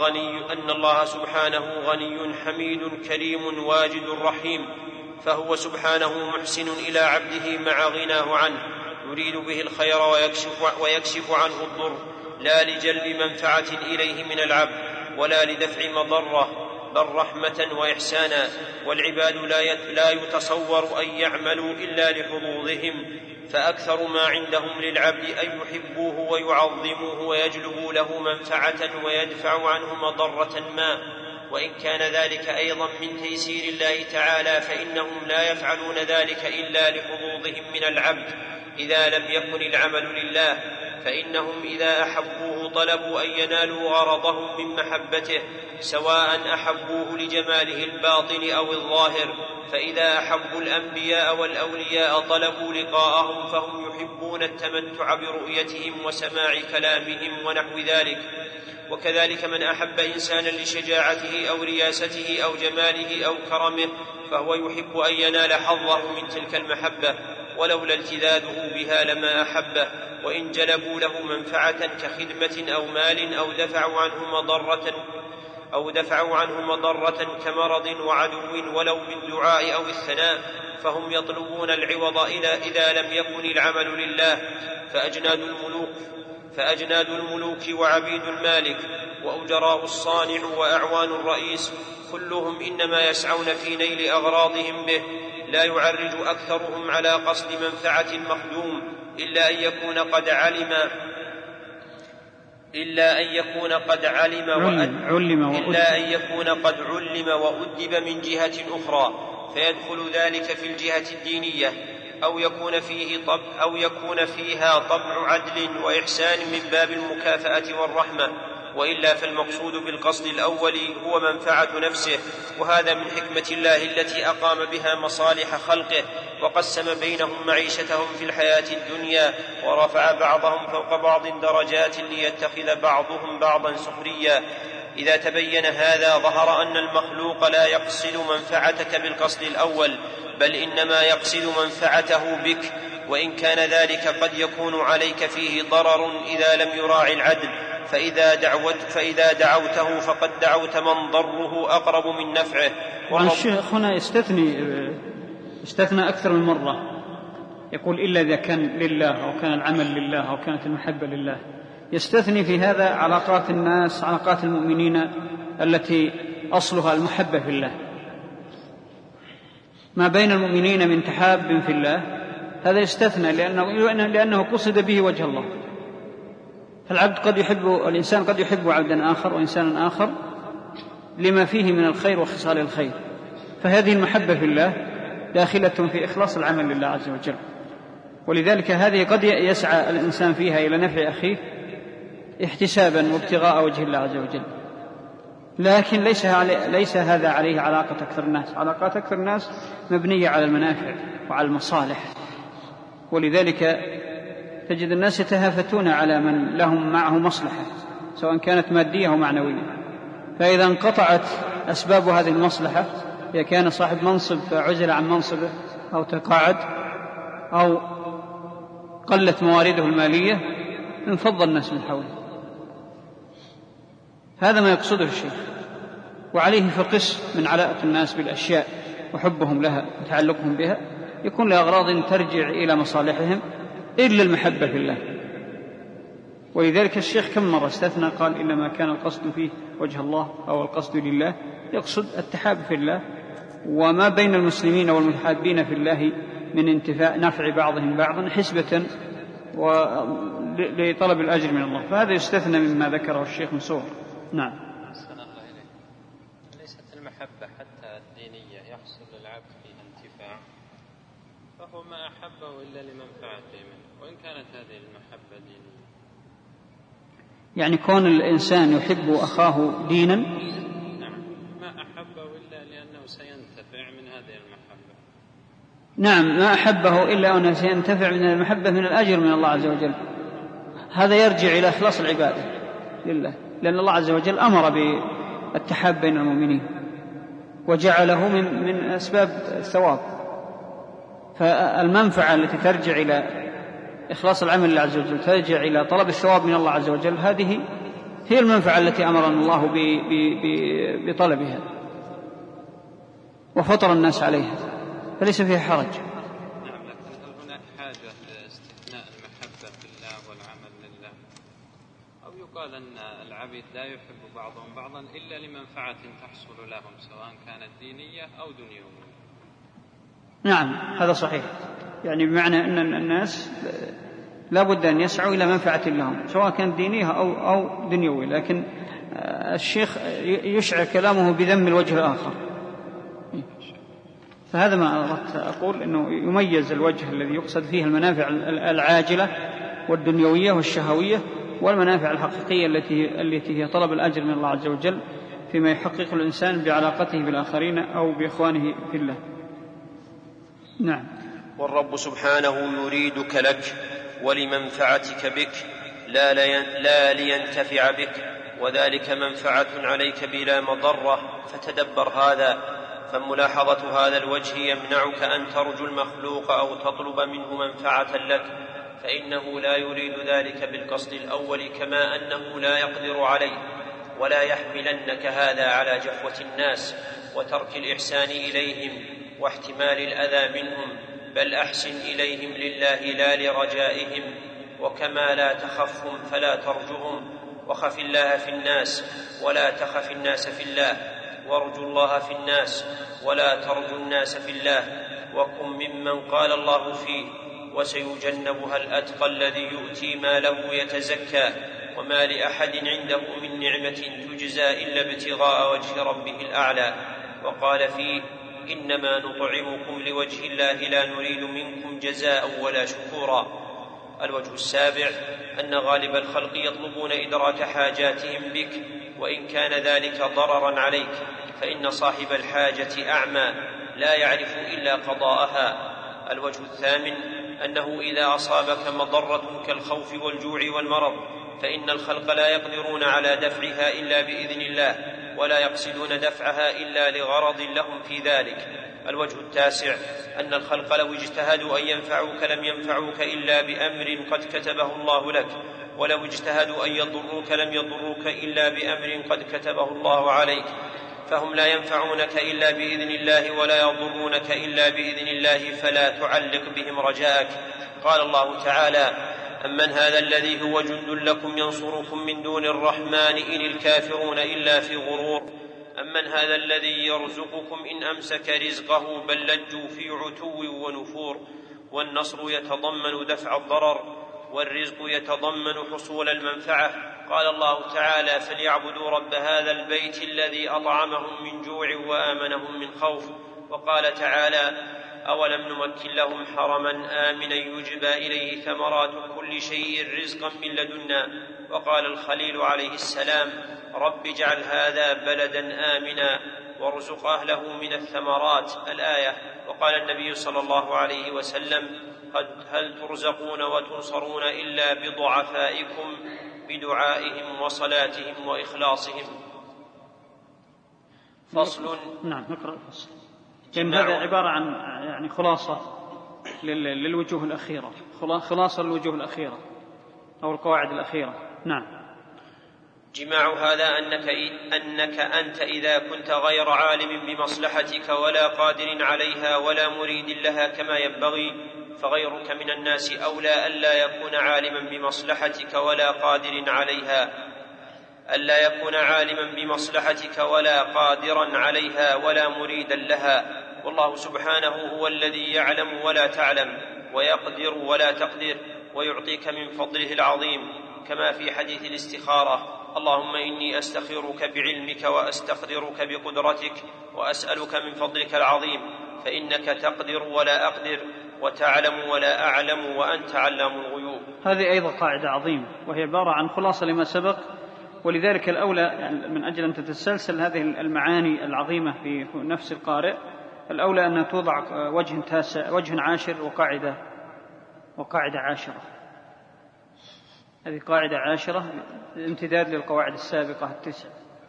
الله سبحانه غني حميد كريم واجد رحيم، فهو سبحانه محسن إلى عبده مع غناه عنه، يريد به الخير ويكشف عنه الضر، لا لجلب منفعة إليه من العبد ولا لدفع مضرة، بل رحمة وإحسانا. والعباد لا يتصور أن يعملوا إلا لحظوظهم، فأكثر ما عندهم للعبد أن يحبوه ويعظموه ويجلبوا له منفعة ويدفع عنه مضرة ما. وإن كان ذلك أيضا من تيسير الله تعالى، فإنهم لا يفعلون ذلك إلا لحظوظهم من العبد إذا لم يكن العمل لله، فإنهم إذا أحبوه طلبوا أن ينالوا غرضهم من محبته، سواء أحبوه لجماله الباطن أو الظاهر. فإذا أحبوا الأنبياء والأولياء طلبوا لقاءهم، فهم يحبون التمتع برؤيتهم وسماع كلامهم ونحو ذلك. وكذلك من أحب إنسانا لشجاعته أو رياسته أو جماله أو كرمه، فهو يحب أن ينال حظه من تلك المحبة، ولولا التذاذه بها لما أحبه. وإن جلبوا له منفعة كخدمة أو مال أو دفعوا عنه مضرة كمرض وعدو ولو بالدعاء أو الثناء، فهم يطلبون العوض إذا لم يكن العمل لله. فأجناد الملوك وعبيد المالك وأجراء الصانع وأعوان الرئيس كلهم إنما يسعون في نيل أغراضهم به، لا يعرج أكثرهم على قصد منفعة المخدوم إلا أن يكون قد علم وأدب من جهة أخرى، فيدخل ذلك في الجهة الدينية، أو يكون فيها طبع عدل وإحسان من باب المكافأة والرحمة، وإلا فالمقصود بالقصد الأول هو منفعة نفسه. وهذا من حكمة الله التي أقام بها مصالح خلقه، وقسم بينهم معيشتهم في الحياة الدنيا، ورفع بعضهم فوق بعض درجات ليتخذ بعضهم بعضا سخريا. إذا تبين هذا ظهر أن المخلوق لا يقصد منفعتك بالقصد الأول، بل إنما يقصد منفعته بك، وإن كان ذلك قد يكون عليك فيه ضرر إذا لم يراعي العدل، فإذا دعوته فقد دعوت من ضره أقرب من نفعه. الشيخ هنا استثنى أكثر من مرة، يقول إلا إذا كان لله أو كان العمل لله أو كانت المحبة لله. يستثني في هذا علاقات الناس، علاقات المؤمنين التي أصلها المحبة في الله، ما بين المؤمنين من تحاب في الله، هذا يستثنى لأنه قصد به وجه الله. فالعبد قد يحب، الإنسان قد يحب عبدا آخر وإنسانا آخر لما فيه من الخير وخصال الخير، فهذه المحبة في الله داخلة في إخلاص العمل لله عز وجل. ولذلك هذه قد يسعى الإنسان فيها إلى نفع أخيه احتسابا وابتغاء وجه الله عز وجل، لكن ليس هذا عليه علاقة أكثر الناس. علاقات أكثر الناس مبنية على المنافع وعلى المصالح، ولذلك تجد الناس يتهافتون على من لهم معه مصلحة سواء كانت مادية أو معنوية، فإذا انقطعت أسباب هذه المصلحة، إذا كان صاحب منصب فعزل عن منصبه أو تقاعد أو قلت موارده المالية، انفض الناس من حوله. هذا ما يقصده الشيخ، وعليه فقس من علاقة الناس بالأشياء وحبهم لها وتعلقهم بها يكون لأغراض ترجع إلى مصالحهم إلا المحبة في الله. ولذلك الشيخ كم مرة استثنى، قال إلا ما كان القصد فيه وجه الله أو القصد لله، يقصد التحاب في الله، وما بين المسلمين والمتحابين في الله من انتفاء نفع بعضهم بعضا حسبة ولطلب الأجر من الله، فهذا يستثنى مما ذكره الشيخ من صور. نعم. ليست المحبة حتى الدينية يحصل للعبد فيها انتفاع، فهو ما أحبه إلا لمنفعته منه، وإن كانت هذه المحبة دينية. يعني كون الإنسان يحب أخاه دينا، نعم، ما أحبه إلا لأنه سينتفع من هذه المحبة. نعم، ما أحبه إلا أنه سينتفع من المحبة من الأجر من الله عز وجل. هذا يرجع إلى إخلاص العبادة لله، لأن الله عز وجل أمر بالتحاب بين المؤمنين وجعله من أسباب الثواب. فالمنفعة التي ترجع إلى إخلاص العمل لله عز وجل، ترجع إلى طلب الثواب من الله عز وجل، هذه هي المنفعة التي أمرنا الله بطلبها وفطر الناس عليها، فليس فيها حرج. نعم، لكن هل هناك حاجة لاستثناء المحبة في الله والعمل لله، أو يقال أن العبيد لا يحب بعضهم بعضا إلا لمنفعة تحصل لهم سواء كانت دينية أو دنيوية؟ نعم، هذا صحيح، يعني بمعنى أن الناس لا بد أن يسعوا إلى منفعة لهم سواء كانت دينية أو دنيوية، لكن الشيخ يشعر كلامه بذم الوجه الآخر، فهذا ما أردت أقول، أنه يميز الوجه الذي يقصد فيه المنافع العاجلة والدنيوية والشهوية، والمنافع الحقيقية التي هي طلب الأجر من الله عز وجل فيما يحقق الإنسان بعلاقته بالآخرين أو بإخوانه في الله. نعم. والرب سبحانه يريدك لك ولمنفعتك بك، لا لينتفع بك، وذلك منفعة عليك بلا مضرة، فتدبر هذا. فملاحظة هذا الوجه يمنعك أن ترجو المخلوق أو تطلب منه منفعة لك، فإنه لا يريد ذلك بالقصد الأول، كما أنه لا يقدر عليه. ولا يحملنك هذا على جفوة الناس وترك الإحسان إليهم واحتمال الأذى منهم، بل أحسن إليهم لله لا لرجائهم. وكما لا تخفهم فلا ترجهم، وخف الله في الناس ولا تخف الناس في الله، وارجو الله في الناس ولا ترجو الناس في الله. وكن ممن قال الله فيه: وسيجنبها الأتقى الذي يؤتي ماله يتزكى، وما لأحد عنده من نعمة تجزى إلا ابتغاء وجه ربه الأعلى. وقال فيه: إنما نطعمكم لوجه الله لا نريد منكم جزاء ولا شكورا. الوجه السابع أن غالب الخلق يطلبون إدراك حاجاتهم بك، وإن كان ذلك ضررا عليك، فإن صاحب الحاجة أعمى لا يعرف إلا قضاءها. الوجه الثامن أنه إذا أصابك مضرة كالخوف والجوع والمرض فإن الخلق لا يقدرون على دفعها إلا بإذن الله، ولا يقصدون دفعها إلا لغرض لهم في ذلك. الوجه التاسع أن الخلق لو اجتهدوا أن ينفعوك لم ينفعوك إلا بأمر قد كتبه الله لك، ولو اجتهدوا أن يضروك لم يضروك إلا بأمر قد كتبه الله عليك، فهم لا ينفعونك إلا بإذن الله ولا يضرونك إلا بإذن الله، فلا تعلق بهم رجاءك. قال الله تعالى: أمن هذا الذي هو جند لكم ينصركم من دون الرحمن إن الكافرون إلا في غرور. أمن هذا الذي يرزقكم إن أمسك رزقه بل لجوا في عتو ونفور. والنصر يتضمن دفع الضرر، والرزق يتضمن حصول المنفعة. قال الله تعالى: فليعبدوا رب هذا البيت الذي أطعمهم من جوع وآمنهم من خوف. وقال تعالى: أولم نمكن لهم حرما آمنا يجبى إليه ثمرات كل شيء رزقا من لدنا. وقال الخليل عليه السلام: رب اجعل هذا بلدا آمنا وارزق أهله من الثمرات. الآية. وقال النبي صلى الله عليه وسلم: هل ترزقون وتنصرون إلا بضعفائكم بدعائهم وصلاتهم وإخلاصهم. فصل. نعم، نقرأ الفصل. لأن هذا عبارة عن يعني خلاصة للوجوه الأخيرة، خلاصة للوجوه الأخيرة أو القواعد الأخيرة. نعم. جماع هذا أنك أنت إذا كنت غير عالم بمصلحتك ولا قادر عليها ولا مريد لها كما ينبغي، فغيرك من الناس أولى ألا يكون عالما بمصلحتك ولا قادر عليها، ألا يكون عالما بمصلحتك ولا قادرا عليها ولا مريدا لها. والله سبحانه هو الذي يعلم ولا تعلم، ويقدر ولا تقدر، ويعطيك من فضله العظيم، كما في حديث الاستخارة: اللهم إني أستخيرك بعلمك وأستقدرك بقدرتك وأسألك من فضلك العظيم، فإنك تقدر ولا أقدر، وتعلم ولا أعلم، وأنت علام الغيوب. هذه أيضا قاعدة عظيمة، وهي عبارة عن خلاصة لما سبق، ولذلك الأولى يعني من أجل أن تتسلسل هذه المعاني العظيمة في نفس القارئ، الأولى أن توضع وجه عاشر وقاعدة عاشرة. هذه قاعدة عاشرة امتداد للقواعد السابقة التسع.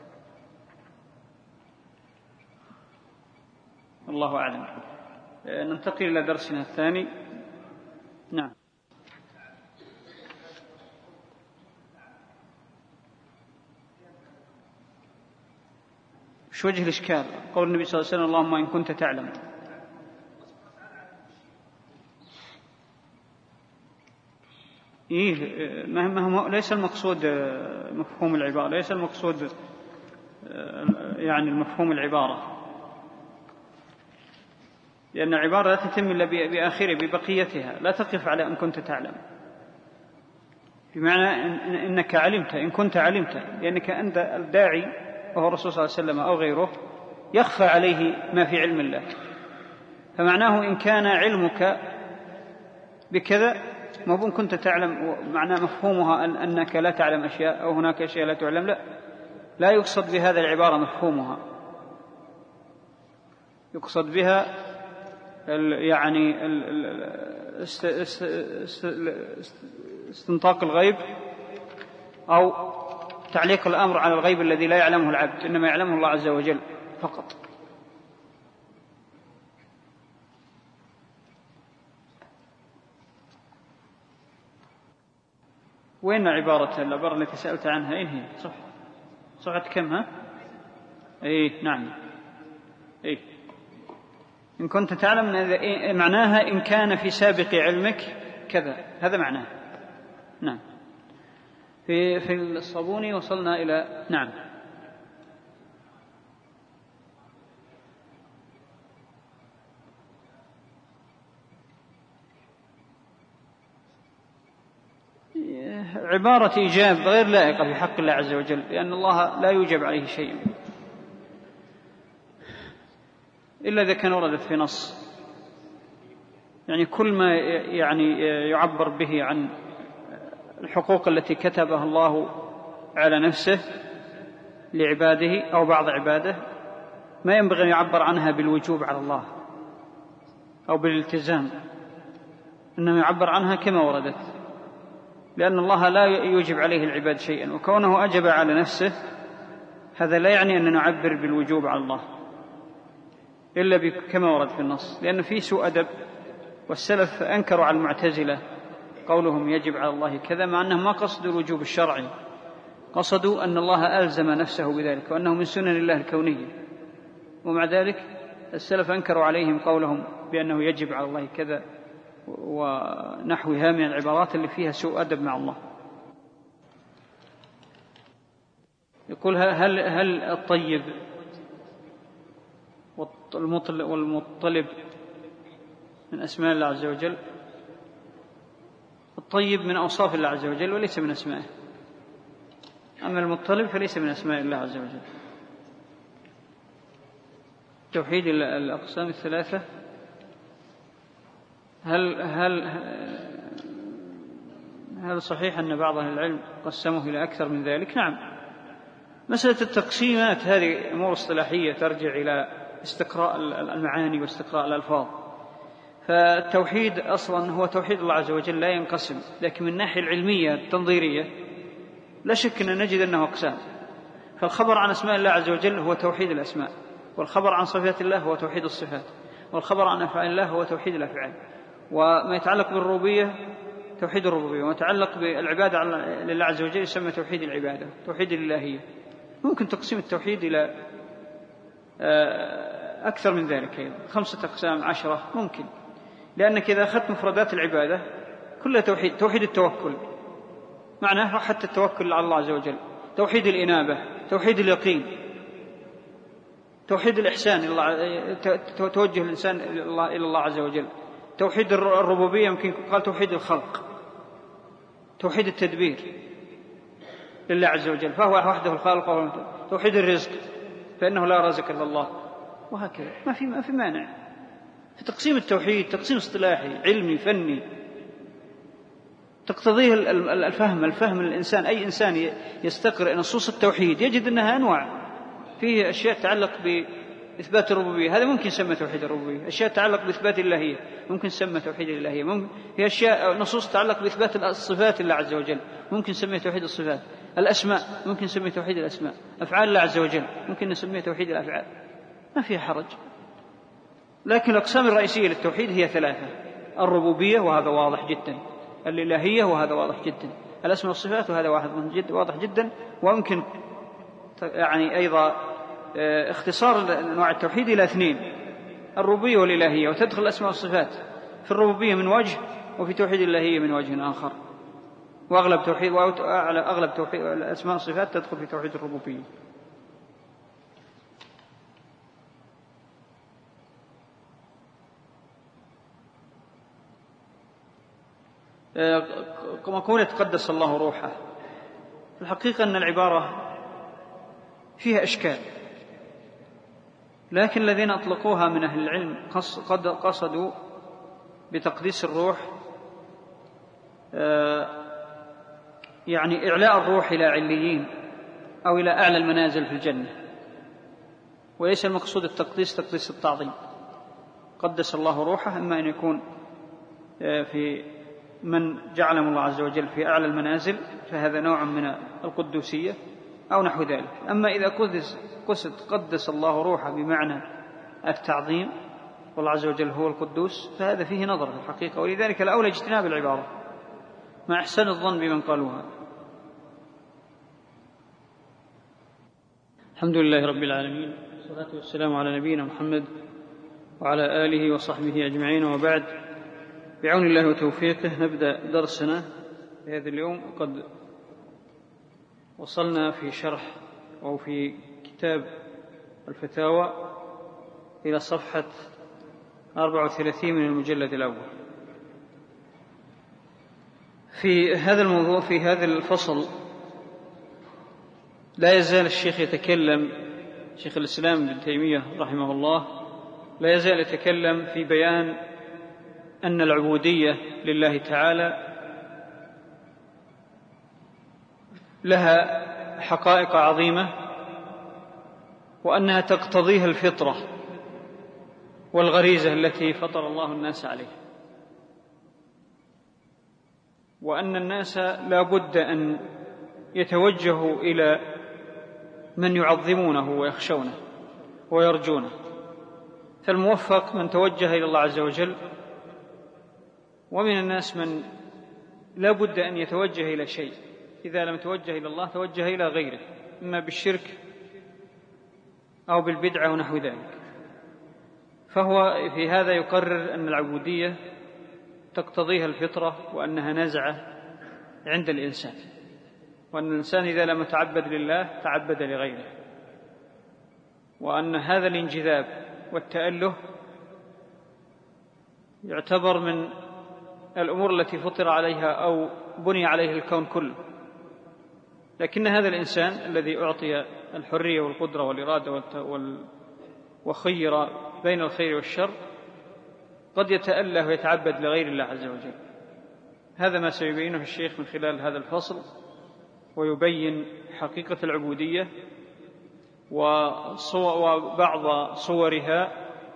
الله أعلم. ننتقل إلى درسنا الثاني. نعم. شو وجه الإشكال؟ قول النبي صلى الله عليه وسلم: اللهم إن كنت تعلم. ليس المقصود مفهوم العبارة، ليس المقصود يعني المفهوم العبارة، لأن العبارة لا تتم إلا بآخره ببقيتها، لا تقف على إن كنت تعلم، بمعنى إنك علمت، إن كنت علمت، لأنك أنت الداعي وهو الرسول صلى الله عليه وسلم أو غيره يخفى عليه ما في علم الله، فمعناه إن كان علمك بكذا ما كنت تعلم، معنى مفهومها أنك لا تعلم أشياء أو هناك أشياء لا تعلم، لا يقصد بهذا العبارة مفهومها، يقصد بها يعني استنطاق الغيب أو تعليق الأمر على الغيب الذي لا يعلمه العبد، إنما يعلمه الله عز وجل فقط. وين العبارة التي سألت عنها؟ إن هي صفحة كم؟ ها؟ نعم. إن كنت تعلم معناها إن كان في سابق علمك كذا، هذا معناه. نعم. في الصابوني وصلنا إلى نعم. عبارة إيجاب غير لائقة بحق الله عز وجل، لأن الله لا يوجب عليه شيء إلا إذا كان وردت في نص، يعني كل ما يعني يعبر به عن الحقوق التي كتبها الله على نفسه لعباده أو بعض عباده ما ينبغي أن يعبر عنها بالوجوب على الله أو بالالتزام، إنما يعبر عنها كما وردت. لأن الله لا يوجب عليه العباد شيئا، وكونه أجب على نفسه هذا لا يعني أن نعبر بالوجوب على الله إلا كما ورد في النص، لأن فيه سوء أدب. والسلف أنكروا على المعتزلة قولهم يجب على الله كذا، مع أنهم ما قصدوا الوجوب الشرعي، قصدوا أن الله ألزم نفسه بذلك وأنه من سنن الله الكونية، ومع ذلك السلف أنكروا عليهم قولهم بأنه يجب على الله كذا ونحوها من العبارات اللي فيها سوء أدب مع الله. يقول هل الطيب والمطلب من أسماء الله عز وجل؟ الطيب من أوصاف الله عز وجل وليس من أسمائه، أما المطلب فليس من أسماء الله عز وجل. توحيد الأقسام الثلاثة، هل صحيح أن بعض أهل العلم قسمه إلى أكثر من ذلك؟ نعم. مسألة التقسيمات هذه أمور اصطلاحية ترجع إلى استقراء المعاني واستقراء الألفاظ. فالتوحيد أصلا هو توحيد الله عز وجل لا ينقسم، لكن من الناحية العلمية التنظيرية لا شك أن نجد أنه أقسام. فالخبر عن أسماء الله عز وجل هو توحيد الأسماء، والخبر عن صفات الله هو توحيد الصفات، والخبر عن أفعال الله هو توحيد الأفعال. وما يتعلق بالربوبية توحيد الربوبية، وما يتعلق بالعبادة لله عز وجل يسمى توحيد العبادة، توحيد الإلهية. ممكن تقسيم التوحيد إلى أكثر من ذلك، 5 أقسام 10 ممكن، لأنك إذا أخذت مفردات العبادة كلها توحيد. توحيد التوكل معناه حتى التوكل على الله عز وجل، توحيد الإنابة، توحيد اليقين، توحيد الإحسان إلى الله، توجه الإنسان إلى الله عز وجل. توحيد الربوبية يمكن قال توحيد الخلق، توحيد التدبير لله عز وجل فهو وحده الخالق. توحيد الرزق فإنه لا رزق إلا الله، وهكذا. ما في مانع في تقسيم التوحيد، تقسيم اصطلاحي علمي فني تقتضيه الفهم الإنسان. أي إنسان يستقرأ نصوص التوحيد يجد أنها أنواع، فيه أشياء تتعلق بإثبات الربوبية، هذا ممكن يسمى توحيد الربوبية. أشياء تتعلق بإثبات الإلهية ممكن يسمى توحيد الإلهية. في أشياء نصوص تتعلق بإثبات الصفات الله عز وجل ممكن نسميه توحيد الصفات. الأسماء ممكن نسميه توحيد الأسماء. أفعال الله عز وجل ممكن نسميه توحيد الأفعال، ما فيها حرج. لكن الأقسام الرئيسية للتوحيد هي 3: الربوبية وهذا واضح جدا، الإلهية وهذا واضح جدا، الأسماء والصفات وهذا واضح جدا. وممكن يعني أيضا اختصار أنواع التوحيد إلى 2: الربوبية والإلهية، وتدخل الأسماء والصفات في الربوبية من وجه وفي توحيد الإلهية من وجه آخر. وأغلب توحيد الأسماء والصفات تدخل في توحيد الربوبية. مقولة قدس الله روحه، في الحقيقة أن العبارة فيها إشكال، لكن الذين أطلقوها من أهل العلم قد قصدوا بتقديس الروح يعني إعلاء الروح إلى عليين أو إلى أعلى المنازل في الجنة، وليس المقصود التقديس تقديس التعظيم. قدس الله روحه إما أن يكون في من جعلهم الله عز وجل في أعلى المنازل فهذا نوع من القدوسية أو نحو ذلك. أما إذا قدس الله روحه بمعنى التعظيم والله عز وجل هو القدوس فهذا فيه نظر في الحقيقة، ولذلك الأولى اجتناب العبارة مع إحسان الظن بمن قالوها. الحمد لله رب العالمين، والصلاة والسلام على نبينا محمد وعلى آله وصحبه أجمعين، وبعد. بعون الله وتوفيقه نبدأ درسنا في هذا اليوم. قد وصلنا في شرح أو في كتاب الفتاوى إلى صفحة 34 من المجلد الأول. في هذا الموضوع، في هذا الفصل، لا يزال الشيخ يتكلم، شيخ الإسلام ابن تيمية رحمه الله لا يزال يتكلم في بيان أن العبودية لله تعالى لها حقائق عظيمة، وأنها تقتضيها الفطرة والغريزة التي فطر الله الناس عليه. وأن الناس لا بد أن يتوجهوا إلى من يعظمونه ويخشونه ويرجونه. فالموفق من توجه إلى الله عز وجل، ومن الناس من لا بد أن يتوجه إلى شيء، إذا لم يتوجه إلى الله توجه إلى غيره، إما بالشرك أو بالبدعة ونحو ذلك. فهو في هذا يقرر أن العبودية تقتضيها الفطرة، وأنها نزعة عند الإنسان، وأن الإنسان إذا لم يتعبد لله تعبد لغيره، وأن هذا الانجذاب والتأله يعتبر من الأمور التي فطر عليها أو بني عليه الكون كله. لكن هذا الإنسان الذي أعطي الحرية والقدرة والإرادة وخير بين الخير والشر قد يتأله ويتعبد لغير الله عز وجل. هذا ما سيبينه الشيخ من خلال هذا الفصل، ويبين حقيقة العبودية وبعض صورها،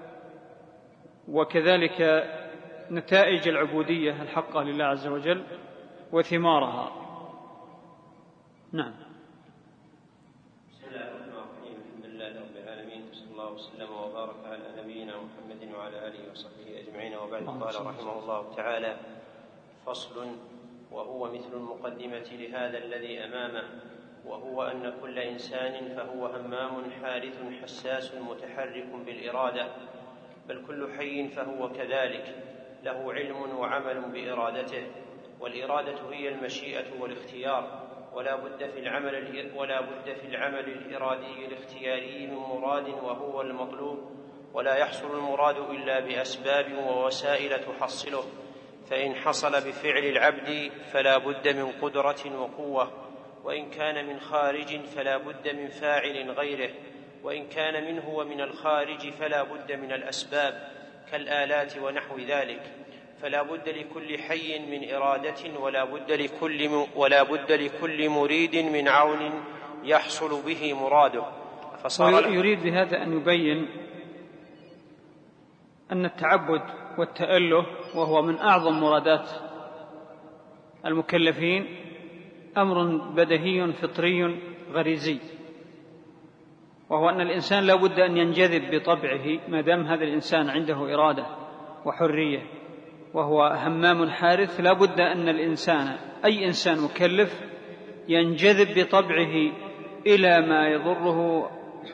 وكذلك نتائج العبودية الحقة لله عز وجل وثمارها. نعم. بسم الله الرحمن الرحيم. الحمد لله رب العالمين، صلى الله وسلم وبارك على نبينا محمد وعلى آله وصحبه أجمعين، وبعد. قال رحمه الله تعالى: فصل، وهو مثل المقدمة لهذا الذي أمامه، وهو أن كل إنسان فهو همام حارث حساس متحرك بالإرادة، بل كل حي فهو كذلك، له علم وعمل بإرادته، والإرادة هي المشيئة والاختيار، ولا بد في العمل الإرادي الاختياري من مراد وهو المطلوب، ولا يحصل المراد إلا بأسباب ووسائل تحصله، فإن حصل بفعل العبد فلا بد من قدرة وقوة، وإن كان من خارج فلا بد من فاعل غيره، وإن كان منه ومن الخارج فلا بد من الأسباب كالآلات ونحو ذلك، فلا بد لكل حي من إرادة، ولا بد لكل مريد من عون يحصل به مراده. يريد بهذا أن يبين أن التعبد والتأله، وهو من أعظم مرادات المكلفين، أمر بديهي فطري غريزي، وهو أن الإنسان لا بد أن ينجذب بطبعه، ما دام هذا الإنسان عنده إرادة وحرية وهو همام حارث، لا بد أن الإنسان أي إنسان مكلف ينجذب بطبعه إلى ما يضره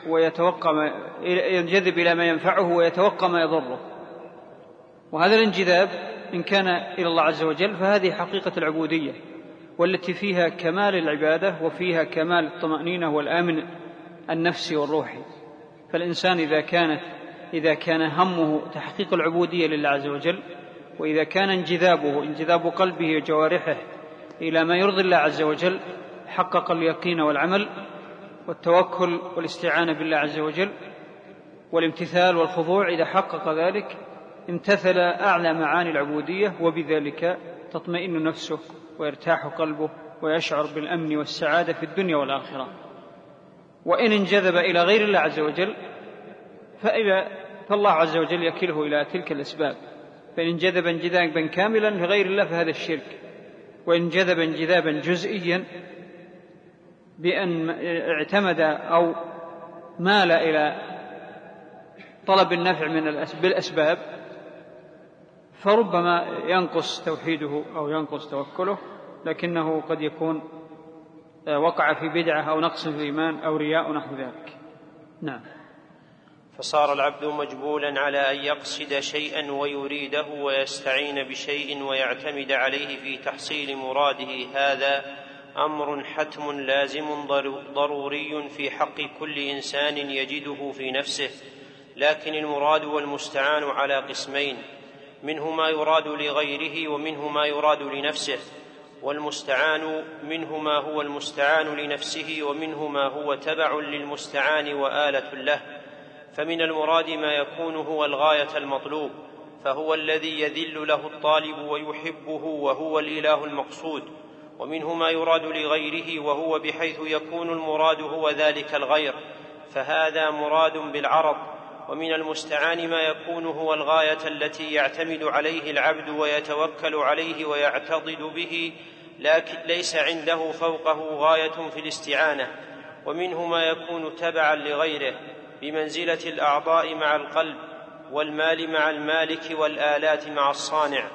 ينجذب إلى ما ينفعه ويتوقع ما يضره. وهذا الانجذاب إن كان إلى الله عز وجل فهذه حقيقة العبودية، والتي فيها كمال العبادة وفيها كمال الطمأنينة والآمن النفسي والروحي. فالإنسان إذا كان همه تحقيق العبودية لله عز وجل، وإذا كان انجذاب قلبه وجوارحه إلى ما يرضي الله عز وجل، حقق اليقين والعمل والتوكل والاستعانة بالله عز وجل والامتثال والخضوع. إذا حقق ذلك امتثل أعلى معاني العبودية، وبذلك تطمئن نفسه ويرتاح قلبه ويشعر بالأمن والسعادة في الدنيا والآخرة. وإن انجذب إلى غير الله عز وجل فالله عز وجل يكله إلى تلك الأسباب. فإن انجذب انجذابا كاملا لغير الله فهذا الشرك، وإن انجذب انجذابا جزئيا بأن اعتمد أو مال إلى طلب النفع بالأسباب، فربما ينقص توحيده أو ينقص توكله، لكنه قد يكون وقع في بدعة أو نقص في الإيمان أو رياء نحو ذلك. نعم. فصار العبد مجبولا على أن يقصد شيئا ويريده ويستعين بشيء ويعتمد عليه في تحصيل مراده. هذا أمر حتم لازم ضروري في حق كل إنسان يجده في نفسه، لكن المراد والمستعان على قسمين: منه ما يراد لغيره ومنه ما يراد لنفسه. والمستعان منه ما هو المستعان لنفسه، ومنه ما هو تبع للمستعان وآلة له. فمن المراد ما يكون هو الغاية المطلوب، فهو الذي يذل له الطالب ويحبه وهو الإله المقصود. ومنه ما يراد لغيره، وهو بحيث يكون المراد هو ذلك الغير، فهذا مراد بالعرض، ومن المستعان ما يكون هو الغاية التي يعتمد عليه العبد ويتوكل عليه ويعتضد به، لكن ليس عنده فوقه غاية في الاستعانة. ومنه ما يكون تبعا لغيره بمنزلة الأعضاء مع القلب، والمال مع المالك، والآلات مع الصانع.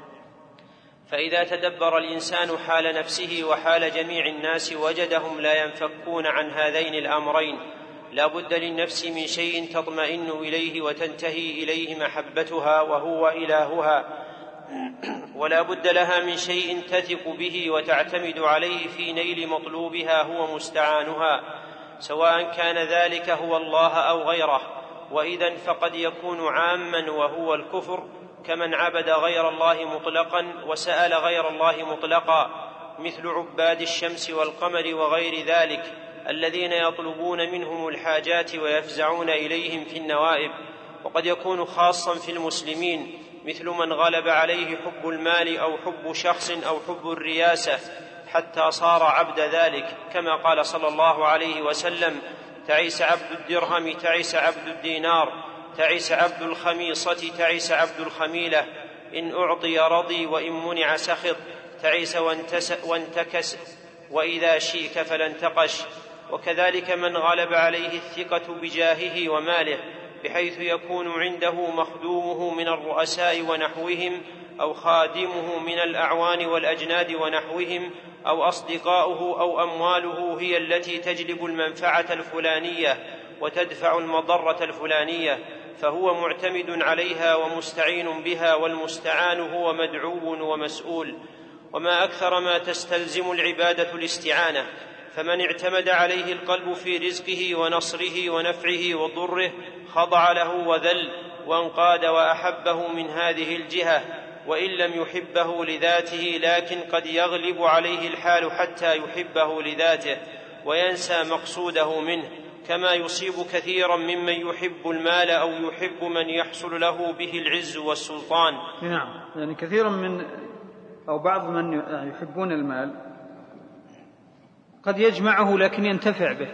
فإذا تدبر الإنسان حال نفسه وحال جميع الناس وجدهم لا ينفكون عن هذين الأمرين. لا بد للنفس من شيء تطمئن إليه وتنتهي إليه محبتها وهو إلهها، ولا بد لها من شيء تثق به وتعتمد عليه في نيل مطلوبها هو مستعانها، سواء كان ذلك هو الله أو غيره. وإذن فقد يكون عاما وهو الكفر، كمن عبد غير الله مطلقا وسأل غير الله مطلقا، مثل عباد الشمس والقمر وغير ذلك، الذين يطلبون منهم الحاجات ويفزعون إليهم في النوائب. وقد يكون خاصا في المسلمين، مثل من غلب عليه حب المال أو حب شخص أو حب الرياسة حتى صار عبد ذلك، كما قال صلى الله عليه وسلم: تعس عبد الدرهم، تعس عبد الدينار، تعس عبد الخميصة، تعس عبد الخميلة، إن أعطي رضي وإن منع سخط، تعس وانتكس، وإذا شيك فلانتقش. وكذلك من غلب عليه الثقة بجاهه وماله، بحيث يكون عنده مخدومه من الرؤساء ونحوهم، أو خادمه من الأعوان والأجناد ونحوهم، أو أصدقاؤه أو أمواله هي التي تجلب المنفعة الفلانية وتدفع المضرة الفلانية، فهو معتمد عليها ومستعين بها، والمستعان هو مدعو ومسؤول. وما أكثر ما تستلزم العبادة الاستعانة، فمن اعتمد عليه القلب في رزقه ونصره ونفعه وضره خضع له وذل وانقاد وأحبه من هذه الجهة، وإن لم يحبه لذاته، لكن قد يغلب عليه الحال حتى يحبه لذاته وينسى مقصوده منه، كما يصيب كثيرا ممن يحب المال أو يحب من يحصل له به العز والسلطان. نعم، يعني كثيرا من أو بعض من يحبون المال قد يجمعه لكن ينتفع به،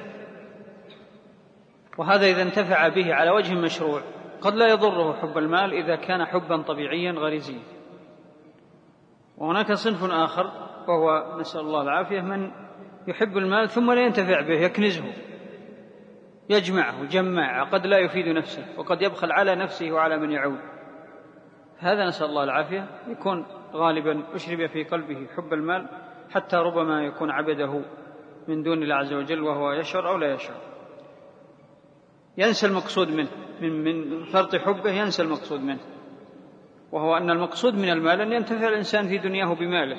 وهذا إذا انتفع به على وجه مشروع قد لا يضره حب المال إذا كان حبا طبيعيا غريزيا. وهناك صنف آخر وهو نسأل الله العافية من يحب المال ثم لا ينتفع به، يكنزه، يجمعه جماع قد لا يفيد نفسه، وقد يبخل على نفسه وعلى من يعود. هذا نسأل الله العافية يكون غالبا أشرب في قلبه حب المال، حتى ربما يكون عبده من دون الله عز وجل وهو يشعر أو لا يشعر، ينسى المقصود منه، من فرط حبه ينسى المقصود منه، وهو أن المقصود من المال أن ينتفع الإنسان في دنياه بماله.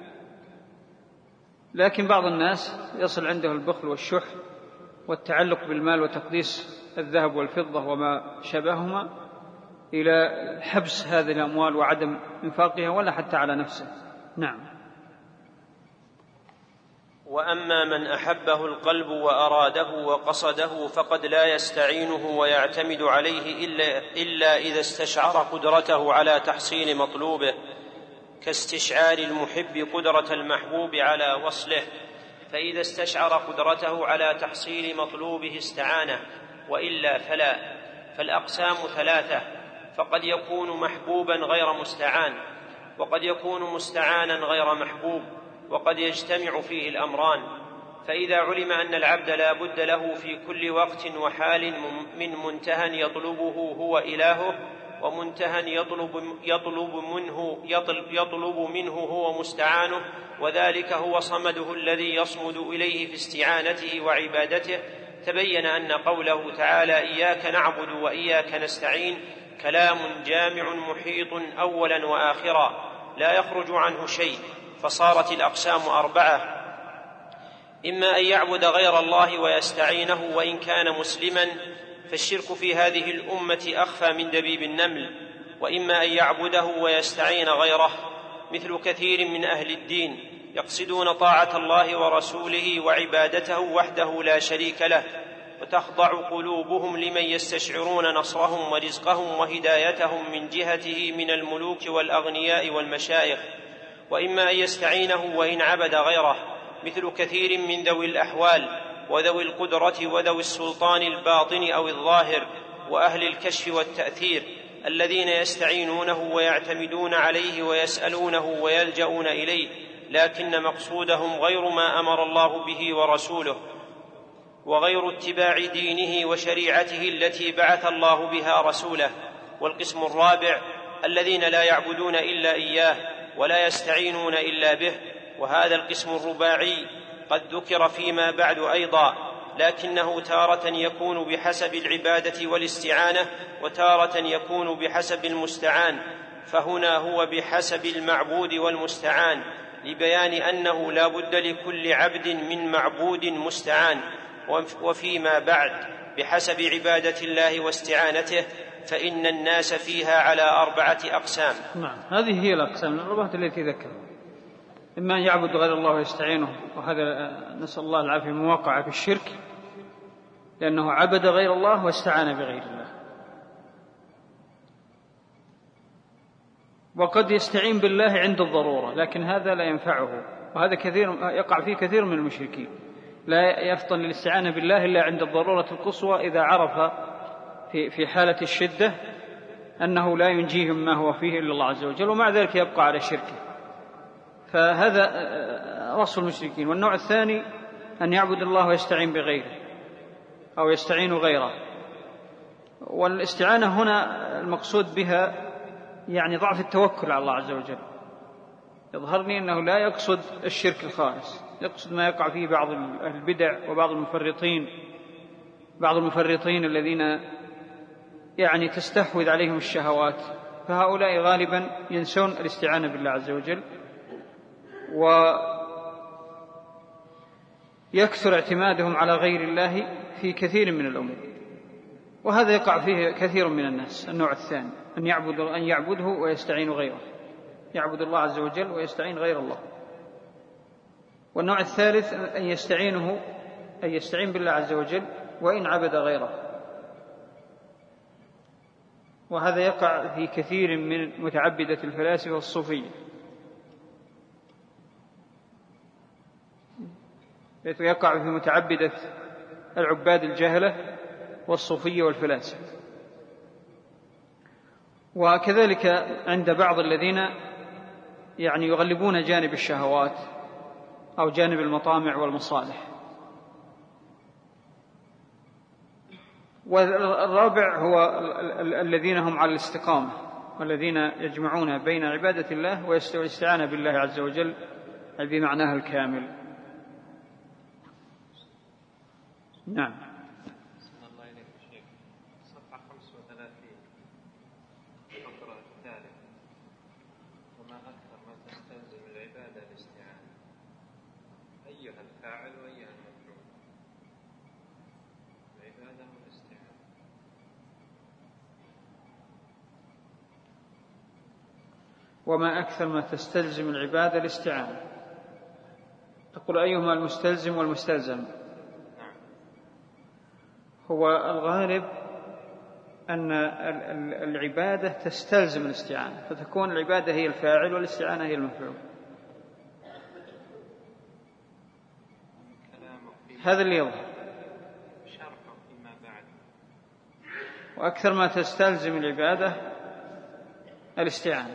لكن بعض الناس يصل عنده البخل والشح والتعلق بالمال وتقديس الذهب والفضة وما شابههما إلى حبس هذه الأموال وعدم إنفاقها ولا حتى على نفسه. نعم. وأما من أحبه القلب وأراده وقصده فقد لا يستعينه ويعتمد عليه إلا إذا استشعر قدرته على تحصيل مطلوبه، كاستشعار المحب قدرة المحبوب على وصله، فإذا استشعر قدرته على تحصيل مطلوبه استعانه، وإلا فلا. فالأقسام ثلاثة، فقد يكون محبوبا غير مستعان، وقد يكون مستعانا غير محبوب، وقد يجتمع فيه الأمران. فإذا علم أن العبد لا بد له في كل وقت وحال من منتهى يطلبه هو إلهه، ومنتهى يطلب منه هو مستعانه، وذلك هو صمده الذي يصمد إليه في استعانته وعبادته، تبين أن قوله تعالى: إياك نعبد وإياك نستعين كلام جامع محيط أولا وآخرا لا يخرج عنه شيء. فصارت الأقسام أربعة: إما أن يعبد غير الله ويستعينه وإن كان مسلما، فالشرك في هذه الأمة أخفى من دبيب النمل، وإما أن يعبده ويستعين غيره، مثل كثير من أهل الدين يقصدون طاعة الله ورسوله وعبادته وحده لا شريك له، وتخضع قلوبهم لمن يستشعرون نصرهم ورزقهم وهدايتهم من جهته من الملوك والأغنياء والمشايخ. وإما أن يستعينه وإن عبد غيره، مثل كثير من ذوي الأحوال وذوي القدرة وذوي السلطان الباطن أو الظاهر، وأهل الكشف والتأثير الذين يستعينونه ويعتمدون عليه ويسألونه ويلجؤون إليه، لكن مقصودهم غير ما أمر الله به ورسوله، وغير اتباع دينه وشريعته التي بعث الله بها رسوله. والقسم الرابع الذين لا يعبدون إلا إياه ولا يستعينون إلا به، وهذا القسم الرباعي قد ذكر فيما بعد أيضا، لكنه تارة يكون بحسب العبادة والاستعانة، وتارة يكون بحسب المستعان، فهنا هو بحسب المعبود والمستعان، لبيان أنه لا بد لكل عبد من معبود مستعان. وفيما بعد بحسب عبادة الله واستعانته، فإن الناس فيها على 4 أقسام. نعم، هذه هي الأقسام الأربعة التي ذكرها: إما أن يعبد غير الله ويستعينه، وهذا نسأل الله العافية من وقع في الشرك، لأنه عبد غير الله واستعان بغير الله. وقد يستعين بالله عند الضرورة، لكن هذا لا ينفعه، وهذا يقع فيه كثير من المشركين، لا يفطن للاستعانة بالله إلا عند الضرورة القصوى، إذا عرف في حالة الشدة أنه لا ينجيهم ما هو فيه إلا الله عز وجل، ومع ذلك يبقى على شركه. فهذا رأس المشركين. والنوع الثاني أن يعبد الله ويستعين بغيره أو يستعين غيره. والاستعانة هنا المقصود بها يعني ضعف التوكل على الله عز وجل. يظهرني أنه لا يقصد الشرك الخالص، يقصد ما يقع فيه بعض البدع وبعض المفرطين الذين يعني تستحوذ عليهم الشهوات، فهؤلاء غالبا ينسون الاستعانة بالله عز وجل، ويكثر اعتمادهم على غير الله في كثير من الأمور، وهذا يقع فيه كثير من الناس. النوع الثاني أن يعبده ويستعين غيره، يعبد الله عز وجل ويستعين غير الله. والنوع الثالث أن يستعين بالله عز وجل وإن عبد غيره، وهذا يقع في كثير من متعبدة الفلاسفة والصوفية، يقع في متعبدة العباد الجهلة والصوفية والفلاسفة. وكذلك عند بعض الذين يعني يغلبون جانب الشهوات أو جانب المطامع والمصالح. والرابع هو الذين هم على الاستقامة، والذين يجمعون بين عبادة الله والاستعانة بالله عز وجل بمعناها الكامل. نعم. الله إليك شيخ. صفحة 35 الفقرة الثالثة: وما أكثر ما تستلزم العبادة الاستعانة، أيها الفاعل وأيها المفعول. العبادة والاستعانة. وما أكثر ما تستلزم العبادة الاستعانة، تقول أيهما المستلزم والمستلزم؟ هو الغالب أن العبادة تستلزم الاستعانة، فتكون العبادة هي الفاعل والاستعانة هي المفعول. هذا اللي يظهر. وأكثر ما تستلزم العبادة الاستعانة.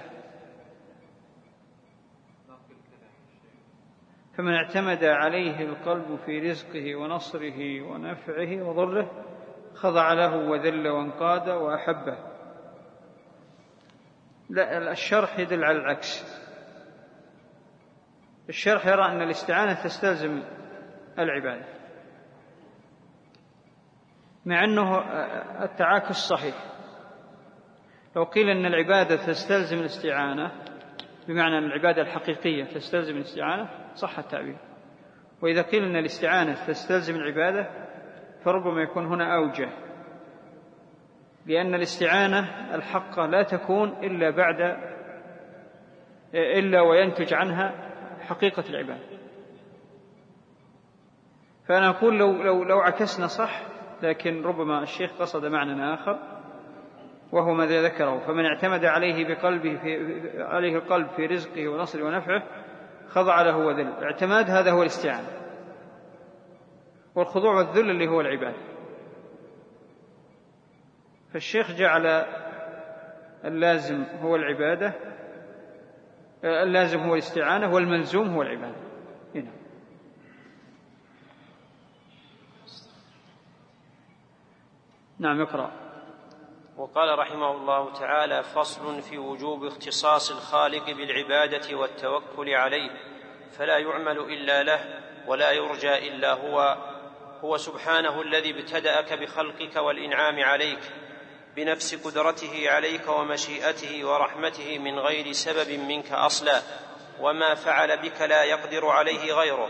فمن اعتمد عليه القلب في رزقه ونصره ونفعه وضره خضع له وذل وانقاد وأحبه. لا، الشرح يدل على العكس. الشرح يرى أن الاستعانة تستلزم العبادة، مع أنه التعاكس صحيح. لو قيل أن العبادة تستلزم الاستعانة بمعنى أن العبادة الحقيقية تستلزم الاستعانة صح التعبير، وإذا قيل أن الاستعانة تستلزم العبادة فربما يكون هنا أوجه، لأن الاستعانة الحقة لا تكون إلا وينتج عنها حقيقة العبادة. فأنا أقول لو عكسنا صح، لكن ربما الشيخ قصد معنى آخر وهو ماذا ذكره: فمن اعتمد عليه عليه القلب في رزقه ونصره ونفعه خضع له وذل. اعتماد هذا هو الاستعانة، والخضوع والذل اللي هو العبادة. فالشيخ جعل اللازم هو العبادة، اللازم هو الاستعانة، والملزوم هو العبادة. هنا. نعم اقرأ. وقال رحمه الله تعالى: فصل في وجوب اختصاص الخالق بالعبادة والتوكل عليه، فلا يعمل إلا له ولا يرجى إلا هو سبحانه الذي ابتدأك بخلقك والإنعام عليك بنفس قدرته عليك ومشيئته ورحمته من غير سبب منك أصلا، وما فعل بك لا يقدر عليه غيره.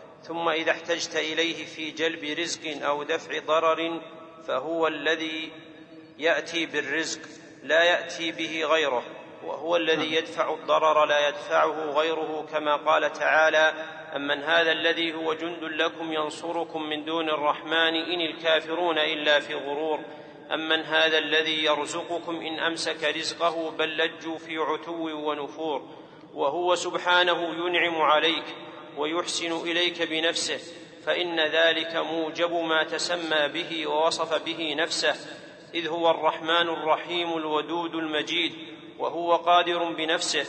ثم إذا احتجت إليه في جلب رزق أو دفع ضرر فهو الذي يأتي بالرزق لا يأتي به غيره، وهو الذي يدفع الضرر لا يدفعه غيره، كما قال تعالى: أمن هذا الذي هو جند لكم ينصركم من دون الرحمن إن الكافرون إلا في غرور، أمن هذا الذي يرزقكم إن أمسك رزقه بل لجوا في عتو ونفور. وهو سبحانه ينعم عليك ويحسن إليك بنفسه، فإن ذلك موجب ما تسمى به ووصف به نفسه، إذ هو الرحمن الرحيم الودود المجيد، وهو قادر بنفسه،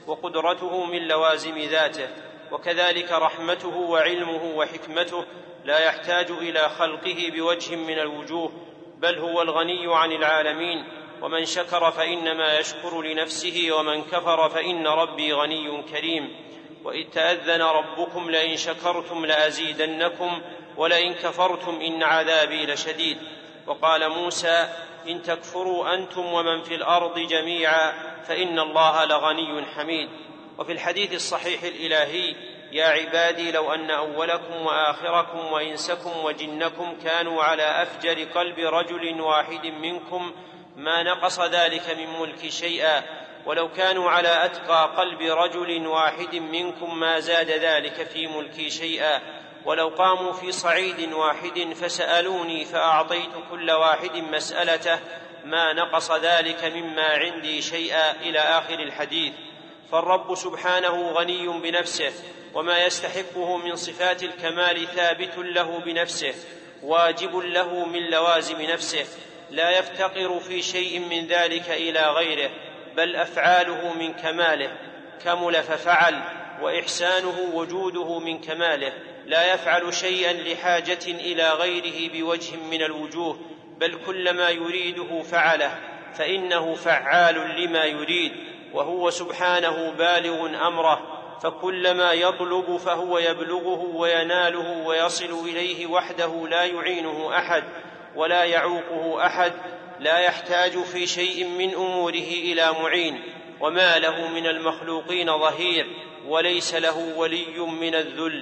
وقدرته من لوازم ذاته. وكذلك رحمته وعلمه وحكمته لا يحتاج إلى خلقه بوجه من الوجوه، بل هو الغني عن العالمين. ومن شكر فإنما يشكر لنفسه، ومن كفر فإن ربي غني كريم. وإذ تأذن ربكم لئن شكرتم لأزيدنكم ولئن كفرتم إن عذابي لشديد. وقال موسى: إن تكفروا أنتم ومن في الأرض جميعا فإن الله لغني حميد. وفي الحديث الصحيح الإلهي: يا عبادي لو أن أولكم وآخركم وإنسكم وجنكم كانوا على أفجر قلب رجل واحد منكم ما نقص ذلك من ملك شيئا، ولو كانوا على أتقى قلب رجل واحد منكم ما زاد ذلك في ملكي شيئا، ولو قاموا في صعيد واحد فسألوني فأعطيت كل واحد مسألته ما نقص ذلك مما عندي شيئا، إلى آخر الحديث. فالرب سبحانه غني بنفسه، وما يستحقه من صفات الكمال ثابت له بنفسه، واجب له من لوازم نفسه، لا يفتقر في شيء من ذلك إلى غيره، بل أفعاله من كماله، كمل ففعل، وإحسانه وجوده من كماله، لا يفعل شيئا لحاجة إلى غيره بوجه من الوجوه، بل كل ما يريده فعله، فإنه فعال لما يريد، وهو سبحانه بالغ أمره، فكلما يطلب فهو يبلغه ويناله ويصل إليه وحده، لا يعينه أحد ولا يعوقه أحد، لا يحتاج في شيء من أموره إلى معين، وما له من المخلوقين ظهير، وليس له ولي من الذل.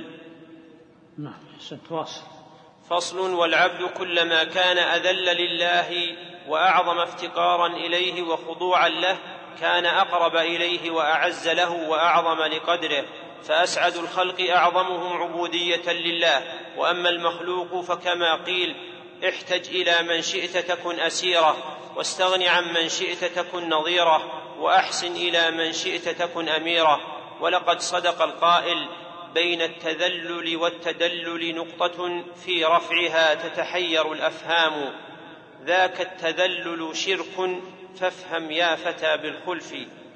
فصل: والعبد كلما كان أذل لله وأعظم افتقارا إليه وخضوعا له كان أقرب إليه وأعز له وأعظم لقدره، فأسعد الخلق أعظمهم عبودية لله. وأما المخلوق فكما قيل: احتج إلى من شئت تكن أسيره، واستغن عن من شئت تكن نظيره، وأحسن إلى من شئت تكن أميره. ولقد صدق القائل: بين التذلل والتدلل نقطة في رفعها تتحير الأفهام، ذاك التذلل شرك فافهم يا فتى بالخلف.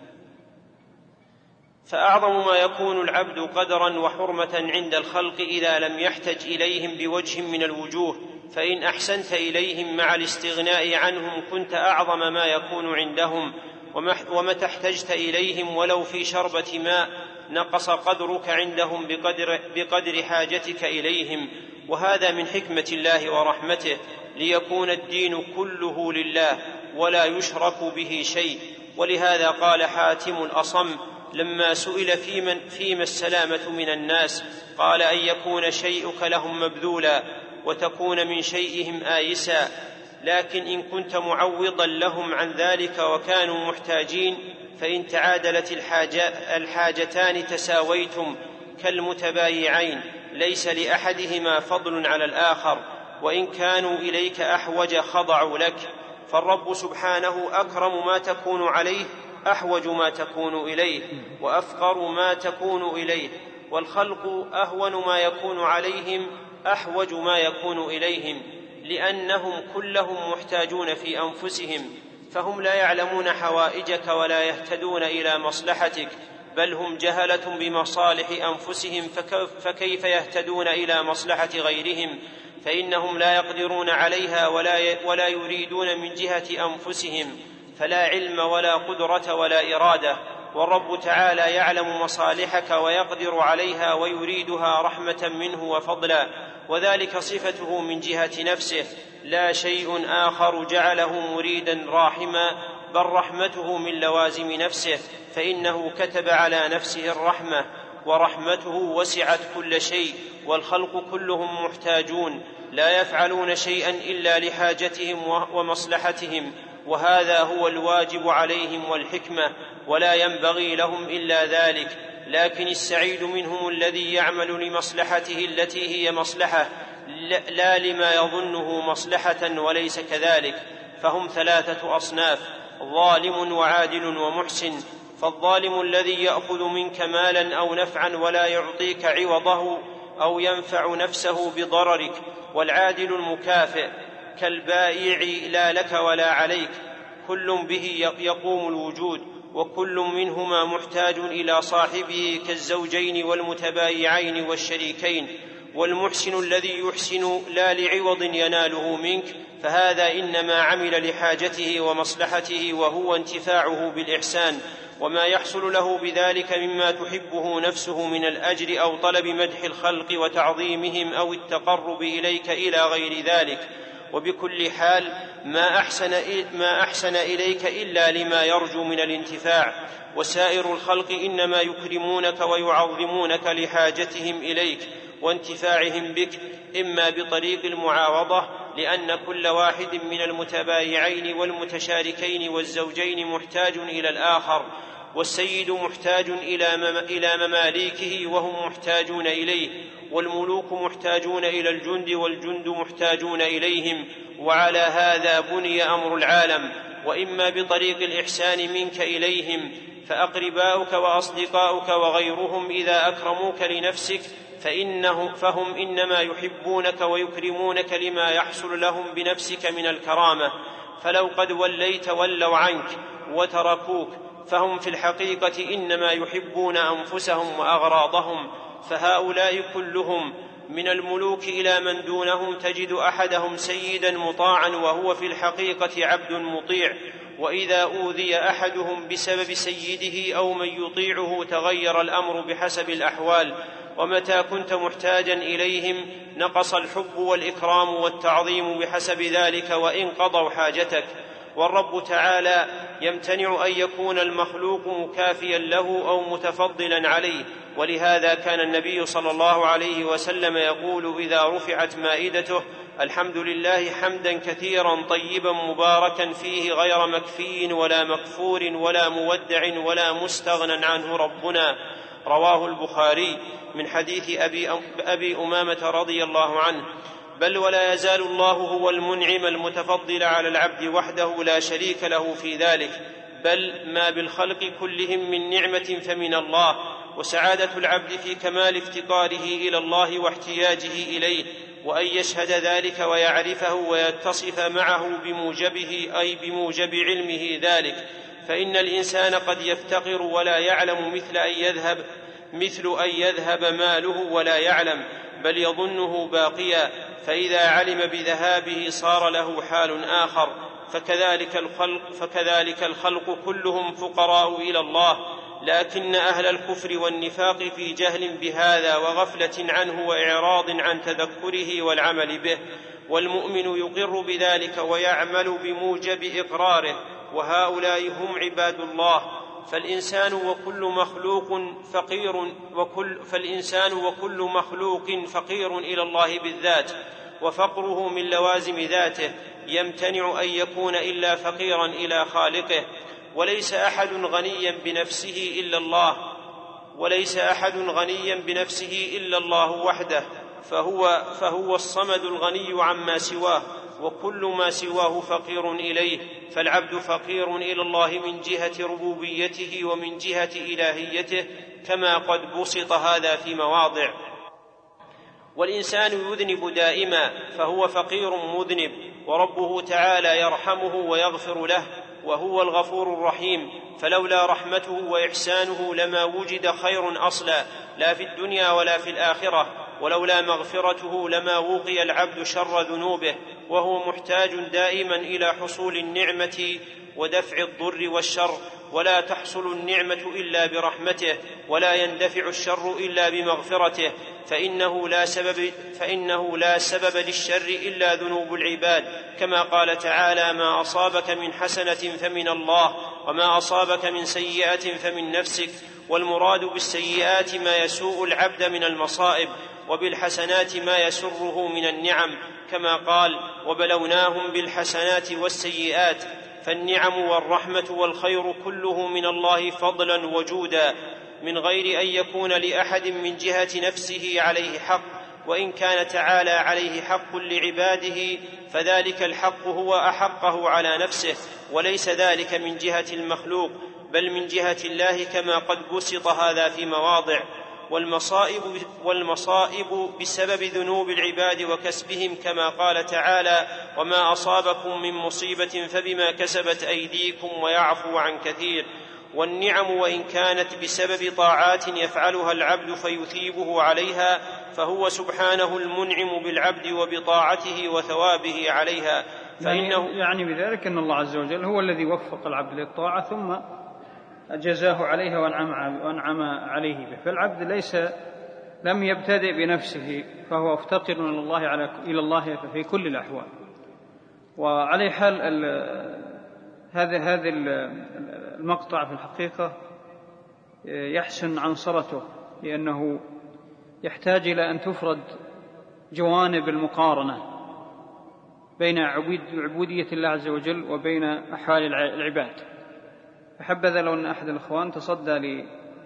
فأعظم ما يكون العبد قدرا وحرمة عند الخلق إذا لم يحتج إليهم بوجه من الوجوه، فإن أحسنت إليهم مع الاستغناء عنهم كنت أعظم ما يكون عندهم، ومتى احتجت إليهم ولو في شربة ماء نقص قدرك عندهم بقدر حاجتك إليهم. وهذا من حكمة الله ورحمته، ليكون الدين كله لله ولا يشرك به شيء. ولهذا قال حاتم الأصم لما سئل فيما السلامة من الناس، قال: أن يكون شيئك لهم مبذولا وتكون من شيئهم آيسا، لكن إن كنت معوضا لهم عن ذلك وكانوا محتاجين فإن تعادلت الحاجتان تساويتم كالمتبايعين، ليس لأحدهما فضل على الآخر، وإن كانوا إليك أحوج خضعوا لك. فالرب سبحانه أكرم ما تكون عليه أحوج ما تكون إليه، وأفقر ما تكون إليه، والخلق أهون ما يكون عليهم أحوج ما يكون إليهم، لأنهم كلهم محتاجون في أنفسهم، فهم لا يعلمون حوائجك ولا يهتدون إلى مصلحتك، بل هم جهلة بمصالح أنفسهم، فكيف يهتدون إلى مصلحة غيرهم؟ فإنهم لا يقدرون عليها ولا يريدون من جهة أنفسهم، فلا علم ولا قدرة ولا إرادة. والرب تعالى يعلم مصالحك ويقدر عليها ويريدها رحمة منه وفضلا، وذلك صفته من جهة نفسه، لا شيء آخر جعله مريدا راحما، بل رحمته من لوازم نفسه، فإنه كتب على نفسه الرحمة، ورحمته وسعت كل شيء، والخلق كلهم محتاجون، لا يفعلون شيئا إلا لحاجتهم ومصلحتهم، وهذا هو الواجب عليهم والحكمة، ولا ينبغي لهم إلا ذلك. لكن السعيد منهم الذي يعمل لمصلحته التي هي مصلحة، لا لما يظنه مصلحة وليس كذلك. فهم 3 أصناف: ظالم وعادل ومحسن. فالظالم الذي يأخذ منك مالا أو نفعا ولا يعطيك عوضه أو ينفع نفسه بضررك، والعادل المكافئ كالبائع لا لك ولا عليك، كل به يقوم الوجود، وكل منهما محتاج إلى صاحبه كالزوجين والمتبايعين والشريكين. والمحسن الذي يحسن لا لعوض يناله منك، فهذا إنما عمل لحاجته ومصلحته، وهو انتفاعه بالإحسان، وما يحصل له بذلك مما تحبه نفسه من الأجر أو طلب مدح الخلق وتعظيمهم أو التقرب إليك إلى غير ذلك. وبكل حال ما أحسن إليك إلا لما يرجو من الانتفاع، وسائر الخلق إنما يكرمونك ويعظمونك لحاجتهم إليك وانتفاعهم بك، إما بطريق المعاوضة، لأن كل واحد من المتبايعين والمتشاركين والزوجين محتاج إلى الآخر، والسيد محتاج إلى مماليكه وهم محتاجون إليه، والملوك محتاجون إلى الجند والجند محتاجون إليهم، وعلى هذا بني أمر العالم. وإما بطريق الإحسان منك إليهم، فأقرباؤك وأصدقاؤك وغيرهم إذا أكرموك لنفسك فهم إنما يحبونك ويكرمونك لما يحصل لهم بنفسك من الكرامة، فلو قد وليت ولوا عنك وتركوك، فهم في الحقيقة إنما يحبون أنفسهم وأغراضهم. فهؤلاء كلهم من الملوك إلى من دونهم تجد أحدهم سيدا مطاعا وهو في الحقيقة عبد مطيع، وإذا أوذي أحدهم بسبب سيده أو من يطيعه تغير الأمر بحسب الأحوال، ومتى كنت محتاجا إليهم نقص الحب والإكرام والتعظيم بحسب ذلك وإن قضوا حاجتك. والرب تعالى يمتنع أن يكون المخلوق مكافيا له أو متفضلا عليه، ولهذا كان النبي صلى الله عليه وسلم يقول إذا رفعت مائدته: الحمد لله حمدا كثيرا طيبا مباركا فيه غير مكفي ولا مكفور ولا مودع ولا مستغنى عنه ربنا. رواه البخاري من حديث أبي أمامة رضي الله عنه. بل ولا يزال الله هو المنعم المتفضل على العبد وحده لا شريك له في ذلك، بل ما بالخلق كلهم من نعمة فمن الله، وسعادة العبد في كمال افتقاره إلى الله واحتياجه إليه، وأن يشهد ذلك ويعرفه ويتصف معه بموجبه، أي بموجب علمه ذلك. فإن الإنسان قد يفتقر ولا يعلم مثل أن يذهب ماله ولا يعلم، بل يظنه باقيا، فإذا علم بذهابه صار له حال آخر. فكذلك الخلق كلهم فقراء إلى الله، لكن أهل الكفر والنفاق في جهل بهذا وغفلة عنه وإعراض عن تذكره والعمل به، والمؤمن يقر بذلك ويعمل بموجب إقراره، وهؤلاء هم عباد الله. فالإنسان وكل مخلوق فقير إلى الله بالذات، وفقره من لوازم ذاته، يمتنع أن يكون إلا فقيرا إلى خالقه. وليس أحد غنيا بنفسه إلا الله وحده، فهو الصمد الغني عما سواه، وكل ما سواه فقير إليه. فالعبد فقير إلى الله من جهة ربوبيته ومن جهة إلهيته، كما قد بسط هذا في مواضع. والإنسان يذنب دائما فهو فقير مذنب، وربه تعالى يرحمه ويغفر له، وهو الغفور الرحيم، فلولا رحمته وإحسانه لما وجد خير أصلا لا في الدنيا ولا في الآخرة، ولولا مغفرته لما وقي العبد شر ذنوبه، وهو محتاج دائما إلى حصول النعمة ودفع الضر والشر، ولا تحصل النعمة إلا برحمته، ولا يندفع الشر إلا بمغفرته، فإنه لا سبب للشر إلا ذنوب العباد، كما قال تعالى: ما أصابك من حسنة فمن الله، وما أصابك من سيئة فمن نفسك. والمراد بالسيئات ما يسوء العبد من المصائب، وبالحسنات ما يسره من النعم، كما قال: وبلوناهم بالحسنات والسيئات. فالنعم والرحمة والخير كله من الله فضلا وجودا، من غير أن يكون لأحد من جهة نفسه عليه حق، وإن كان تعالى عليه حق لعباده فذلك الحق هو أحقه على نفسه، وليس ذلك من جهة المخلوق بل من جهة الله، كما قد بسط هذا في مواضع. والمصائب بسبب ذنوب العباد وكسبهم، كما قال تعالى: وما أصابكم من مصيبة فبما كسبت أيديكم ويعفو عن كثير. والنعم وإن كانت بسبب طاعات يفعلها العبد فيثيبه عليها، فهو سبحانه المنعم بالعبد وبطاعته وثوابه عليها، فإنه يعني بذلك أن الله عز وجل هو الذي وفق العبد للطاعة ثم جزاه عليها وأنعم عليه به. فالعبد لم يبتدئ بنفسه، فهو افتقر إلى الله في كل الأحوال. وعلى حال هذا المقطع في الحقيقة يحسن عنصرته، لأنه يحتاج إلى أن تفرد جوانب المقارنة بين عبودية الله عز وجل وبين أحوال العباد. فحبذا لو أن أحد الأخوان تصدى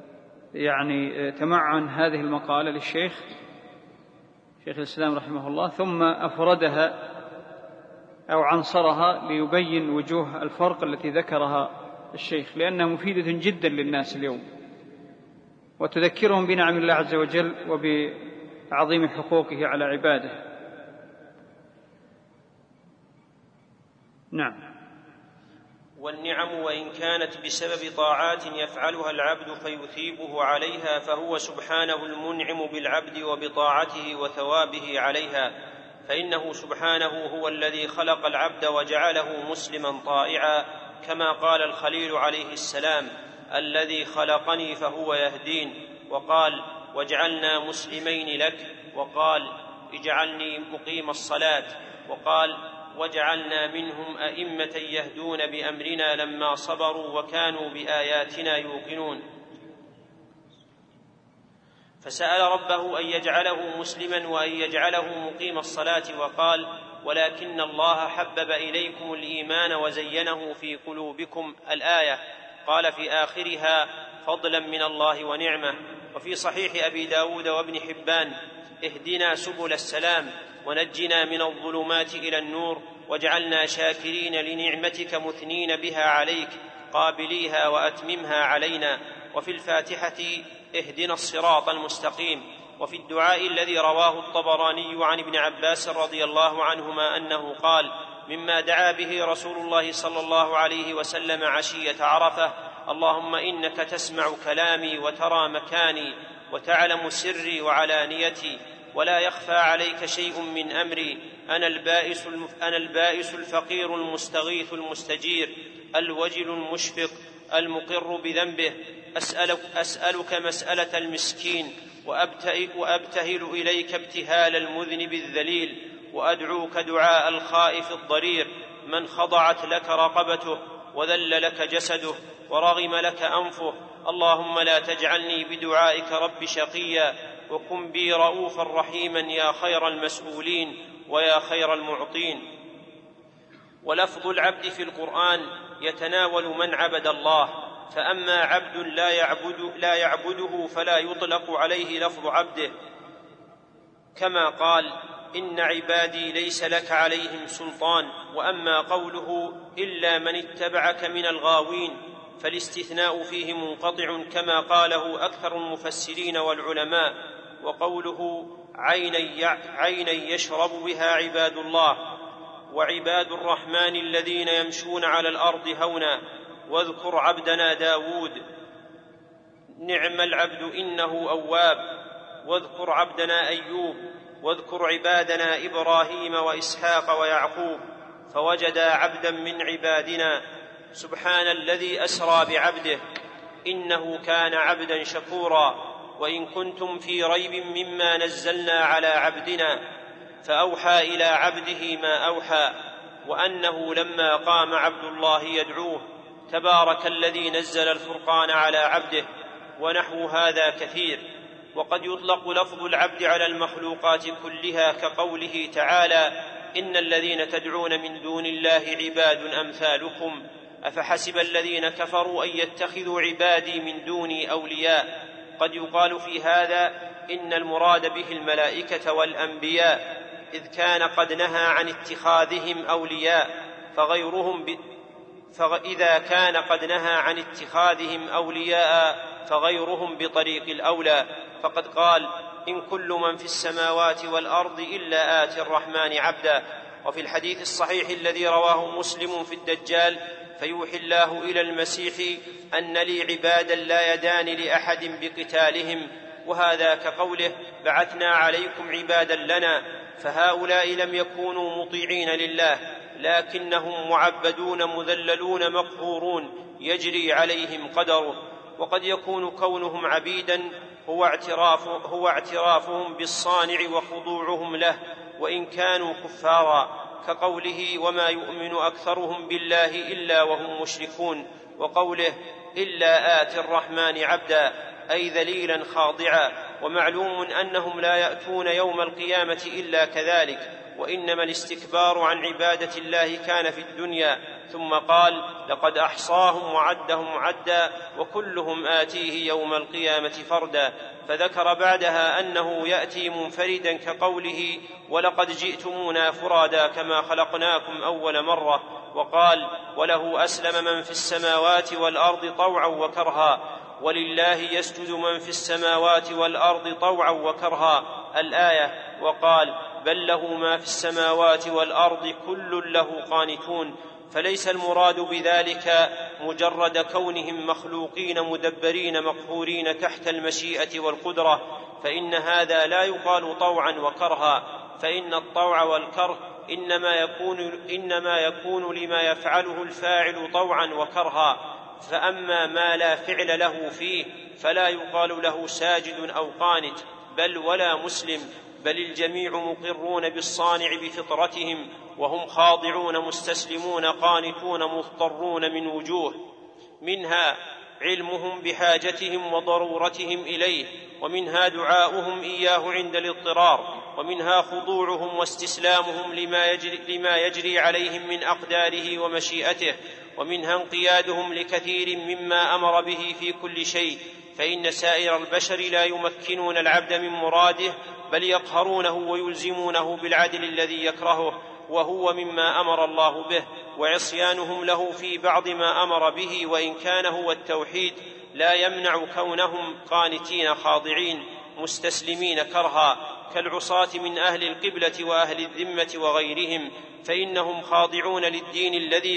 تمعن هذه المقالة للشيخ شيخ الإسلام رحمه الله، ثم أفردها أو عنصرها ليبين وجوه الفرق التي ذكرها الشيخ، لأنها مفيدة جدا للناس اليوم، وتذكرهم بنعم الله عز وجل وبعظيم حقوقه على عباده. نعم. والنعم وإن كانت بسبب طاعات يفعلها العبد فيثيبه عليها، فهو سبحانه المنعم بالعبد وبطاعته وثوابه عليها، فإنه سبحانه هو الذي خلق العبد وجعله مسلما طائعا، كما قال الخليل عليه السلام: الذي خلقني فهو يهدين، وقال: واجعلنا مسلمين لك، وقال: اجعلني مقيم الصلاة، وقال: وجعلنا منهم أئمة يهدون بأمرنا لما صبروا وكانوا بآياتنا يوقنون. فسأل ربه أن يجعله مسلما وأن يجعله مقيم الصلاة، وقال: ولكن الله حبب إليكم الإيمان وزينه في قلوبكم، الآية. قال في آخرها: فضلا من الله ونعمة. وفي صحيح أبي داود وابن حبان: اهدنا سبل السلام ونجنا من الظلمات إلى النور، واجعلنا شاكرين لنعمتك مثنين بها عليك، قابليها وأتممها علينا. وفي الفاتحة: اهدنا الصراط المستقيم. وفي الدعاء الذي رواه الطبراني عن ابن عباس رضي الله عنهما أنه قال: مما دعا به رسول الله صلى الله عليه وسلم عشية عرفة: اللهم إنك تسمع كلامي وترى مكاني وتعلم سري وعلانيتي، ولا يخفى عليك شيء من أمري، أنا البائس الفقير المستغيث المستجير، الوجل المشفق المقر بذنبه، أسألك مسألة المسكين، وأبتهل إليك ابتهال المذنب الذليل، وأدعوك دعاء الخائف الضرير، من خضعت لك رقبته وذل لك جسده ورغم لك أنفه. اللهم لا تجعلني بدعائك رب شقيا، وكن بي رؤوفا رحيما، يا خير المسؤولين ويا خير المعطين. ولفظ العبد في القرآن يتناول من عبد الله، فأما عبد لا يعبده فلا يطلق عليه لفظ عبده، كما قال: إن عبادي ليس لك عليهم سلطان. وأما قوله: إلا من اتبعك من الغاوين، فالاستثناء فيه منقطع، كما قاله أكثر المفسرين والعلماء. وقوله: عينا يشرب بها عباد الله. وعباد الرحمن الذين يمشون على الأرض هونا. واذكر عبدنا داود نعم العبد إنه أواب. واذكر عبدنا أيوب. واذكر عبادنا إبراهيم وإسحاق ويعقوب فوجدا عبدا من عبادنا. سبحان الذي أسرى بعبده إنه كان عبدا شكورا. وإن كنتم في ريب مما نزلنا على عبدنا فأوحى إلى عبده ما أوحى وأنه لما قام عبد الله يدعوه تبارك الذي نزل الفرقان على عبده. ونحو هذا كثير. وقد يطلق لفظ العبد على المخلوقات كلها كقوله تعالى إن الذين تدعون من دون الله عباد أمثالكم أفحسب الذين كفروا أن يتخذوا عبادي من دوني أولياء. قد يقال في هذا إن المراد به الملائكة والأنبياء إذ كان قد نهى عن اتخاذهم أولياء إذا كان قد نهى عن اتخاذهم أولياء فغيرهم بطريق الأولى. فقد قال إن كل من في السماوات والأرض إلا آتي الرحمن عبدا. وفي الحديث الصحيح الذي رواه مسلم في الدجال فيوحي الله إلى المسيح أن لي عبادا لا يدان لأحد بقتالهم. وهذا كقوله بعثنا عليكم عبادا لنا. فهؤلاء لم يكونوا مطيعين لله لكنهم معبدون مذللون مقهورون يجري عليهم قدره. وقد يكون كونهم عبيدا هو اعترافهم بالصانع وخضوعهم له وإن كانوا كفارا كقوله وما يؤمن أكثرهم بالله إلا وهم مشركون. وقوله إلا آتي الرحمن عبدا أي ذليلا خاضعا. ومعلوم أنهم لا يأتون يوم القيامة إلا كذلك وإنما الاستكبار عن عبادة الله كان في الدنيا. ثم قال لقد أحصاهم وعدهم عدا وكلهم آتيه يوم القيامة فردا. فذكر بعدها أنه يأتي منفردا كقوله ولقد جئتمونا فرادا كما خلقناكم أول مرة. وقال وله أسلم من في السماوات والأرض طوعا وكرها ولله يسجد من في السماوات والأرض طوعا وكرها الآية. وقال بل له ما في السماوات والأرض كل له قانتون. فليس المراد بذلك مجرد كونهم مخلوقين مدبرين مقهورين تحت المشيئة والقدرة فإن هذا لا يقال طوعا وكرها. فإن الطوع والكره إنما يكون لما يفعله الفاعل طوعا وكرها. فأما ما لا فعل له فيه فلا يقال له ساجد أو قانت بل ولا مسلم بل الجميع مقرون بالصانع بفطرتهم وهم خاضعون مستسلمون قانتون مضطرون من وجوه منها علمهم بحاجتهم وضرورتهم إليه ومنها دعاؤهم إياه عند الاضطرار ومنها خضوعهم واستسلامهم لما يجري عليهم من أقداره ومشيئته ومنها انقيادهم لكثير مما أمر به في كل شيء. فإن سائر البشر لا يمكنون العبد من مراده بل يقهرونه ويلزمونه بالعدل الذي يكرهه وهو مما أمر الله به. وعصيانهم له في بعض ما أمر به وإن كان هو التوحيد لا يمنع كونهم قانتين خاضعين مستسلمين كرها كالعصاة من أهل القبلة وأهل الذمة وغيرهم. فإنهم خاضعون للدين الذي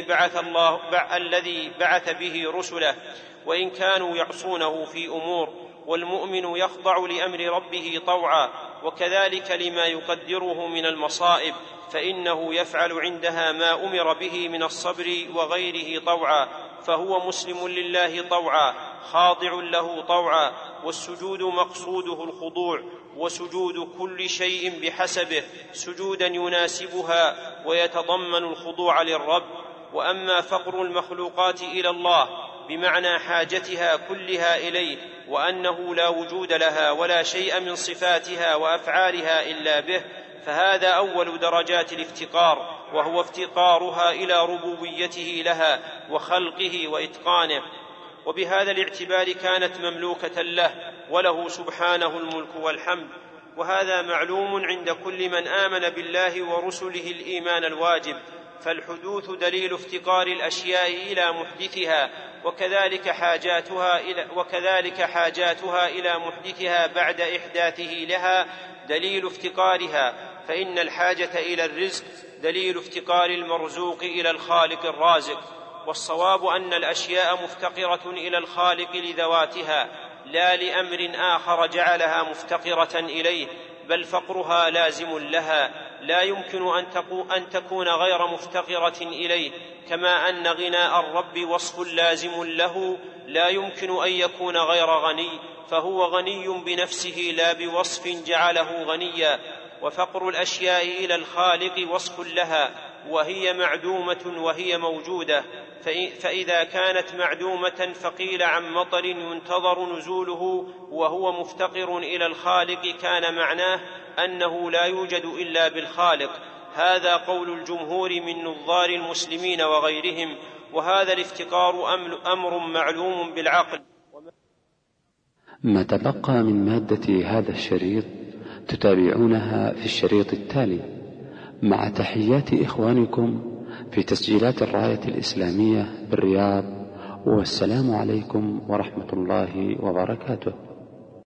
بعث به رسله وإن كانوا يعصونه في أمور. والمؤمن يخضع لأمر ربه طوعا وكذلك لما يقدره من المصائب فإنه يفعل عندها ما أمر به من الصبر وغيره طوعا فهو مسلم لله طوعا خاضع له طوعا. والسجود مقصوده الخضوع وسجود كل شيء بحسبه سجودا يناسبها ويتضمن الخضوع للرب. وأما فقر المخلوقات إلى الله بمعنى حاجتها كلها إليه وأنه لا وجود لها ولا شيء من صفاتها وأفعالها إلا به فهذا أول درجات الافتقار وهو افتقارها إلى ربوبيته لها وخلقه وإتقانه. وبهذا الاعتبار كانت مملوكة له وله سبحانه الملك والحمد. وهذا معلوم عند كل من آمن بالله ورسله الإيمان الواجب فالحدوث دليل افتقار الأشياء إلى محدثها، وكذلك حاجاتها إلى محدثها بعد إحداثه لها دليل افتقارها، فإن الحاجة إلى الرزق دليل افتقار المرزوق إلى الخالق الرازق. والصواب أن الأشياء مفتقرة إلى الخالق لذواتها لا لأمر آخر جعلها مفتقرة إليه، بل فقرها لازم لها، لا يمكن أن تكون غير مفتقرة إليه، كما أن غناء الرب وصف لازم له لا يمكن أن يكون غير غني، فهو غني بنفسه لا بوصف جعله غنيا. وفقر الأشياء إلى الخالق وصف لها، وهي معدومة وهي موجودة، فإذا كانت معدومة فقيل عن مطر ينتظر نزوله وهو مفتقر إلى الخالق، كان معناه أنه لا يوجد إلا بالخالق. هذا قول الجمهور من نظار المسلمين وغيرهم، وهذا الافتقار أمر معلوم بالعقل. ما تبقى من مادة هذا الشريط تتابعونها في الشريط التالي، مع تحيات إخوانكم في تسجيلات الراية الإسلامية بالرياض، والسلام عليكم ورحمة الله وبركاته.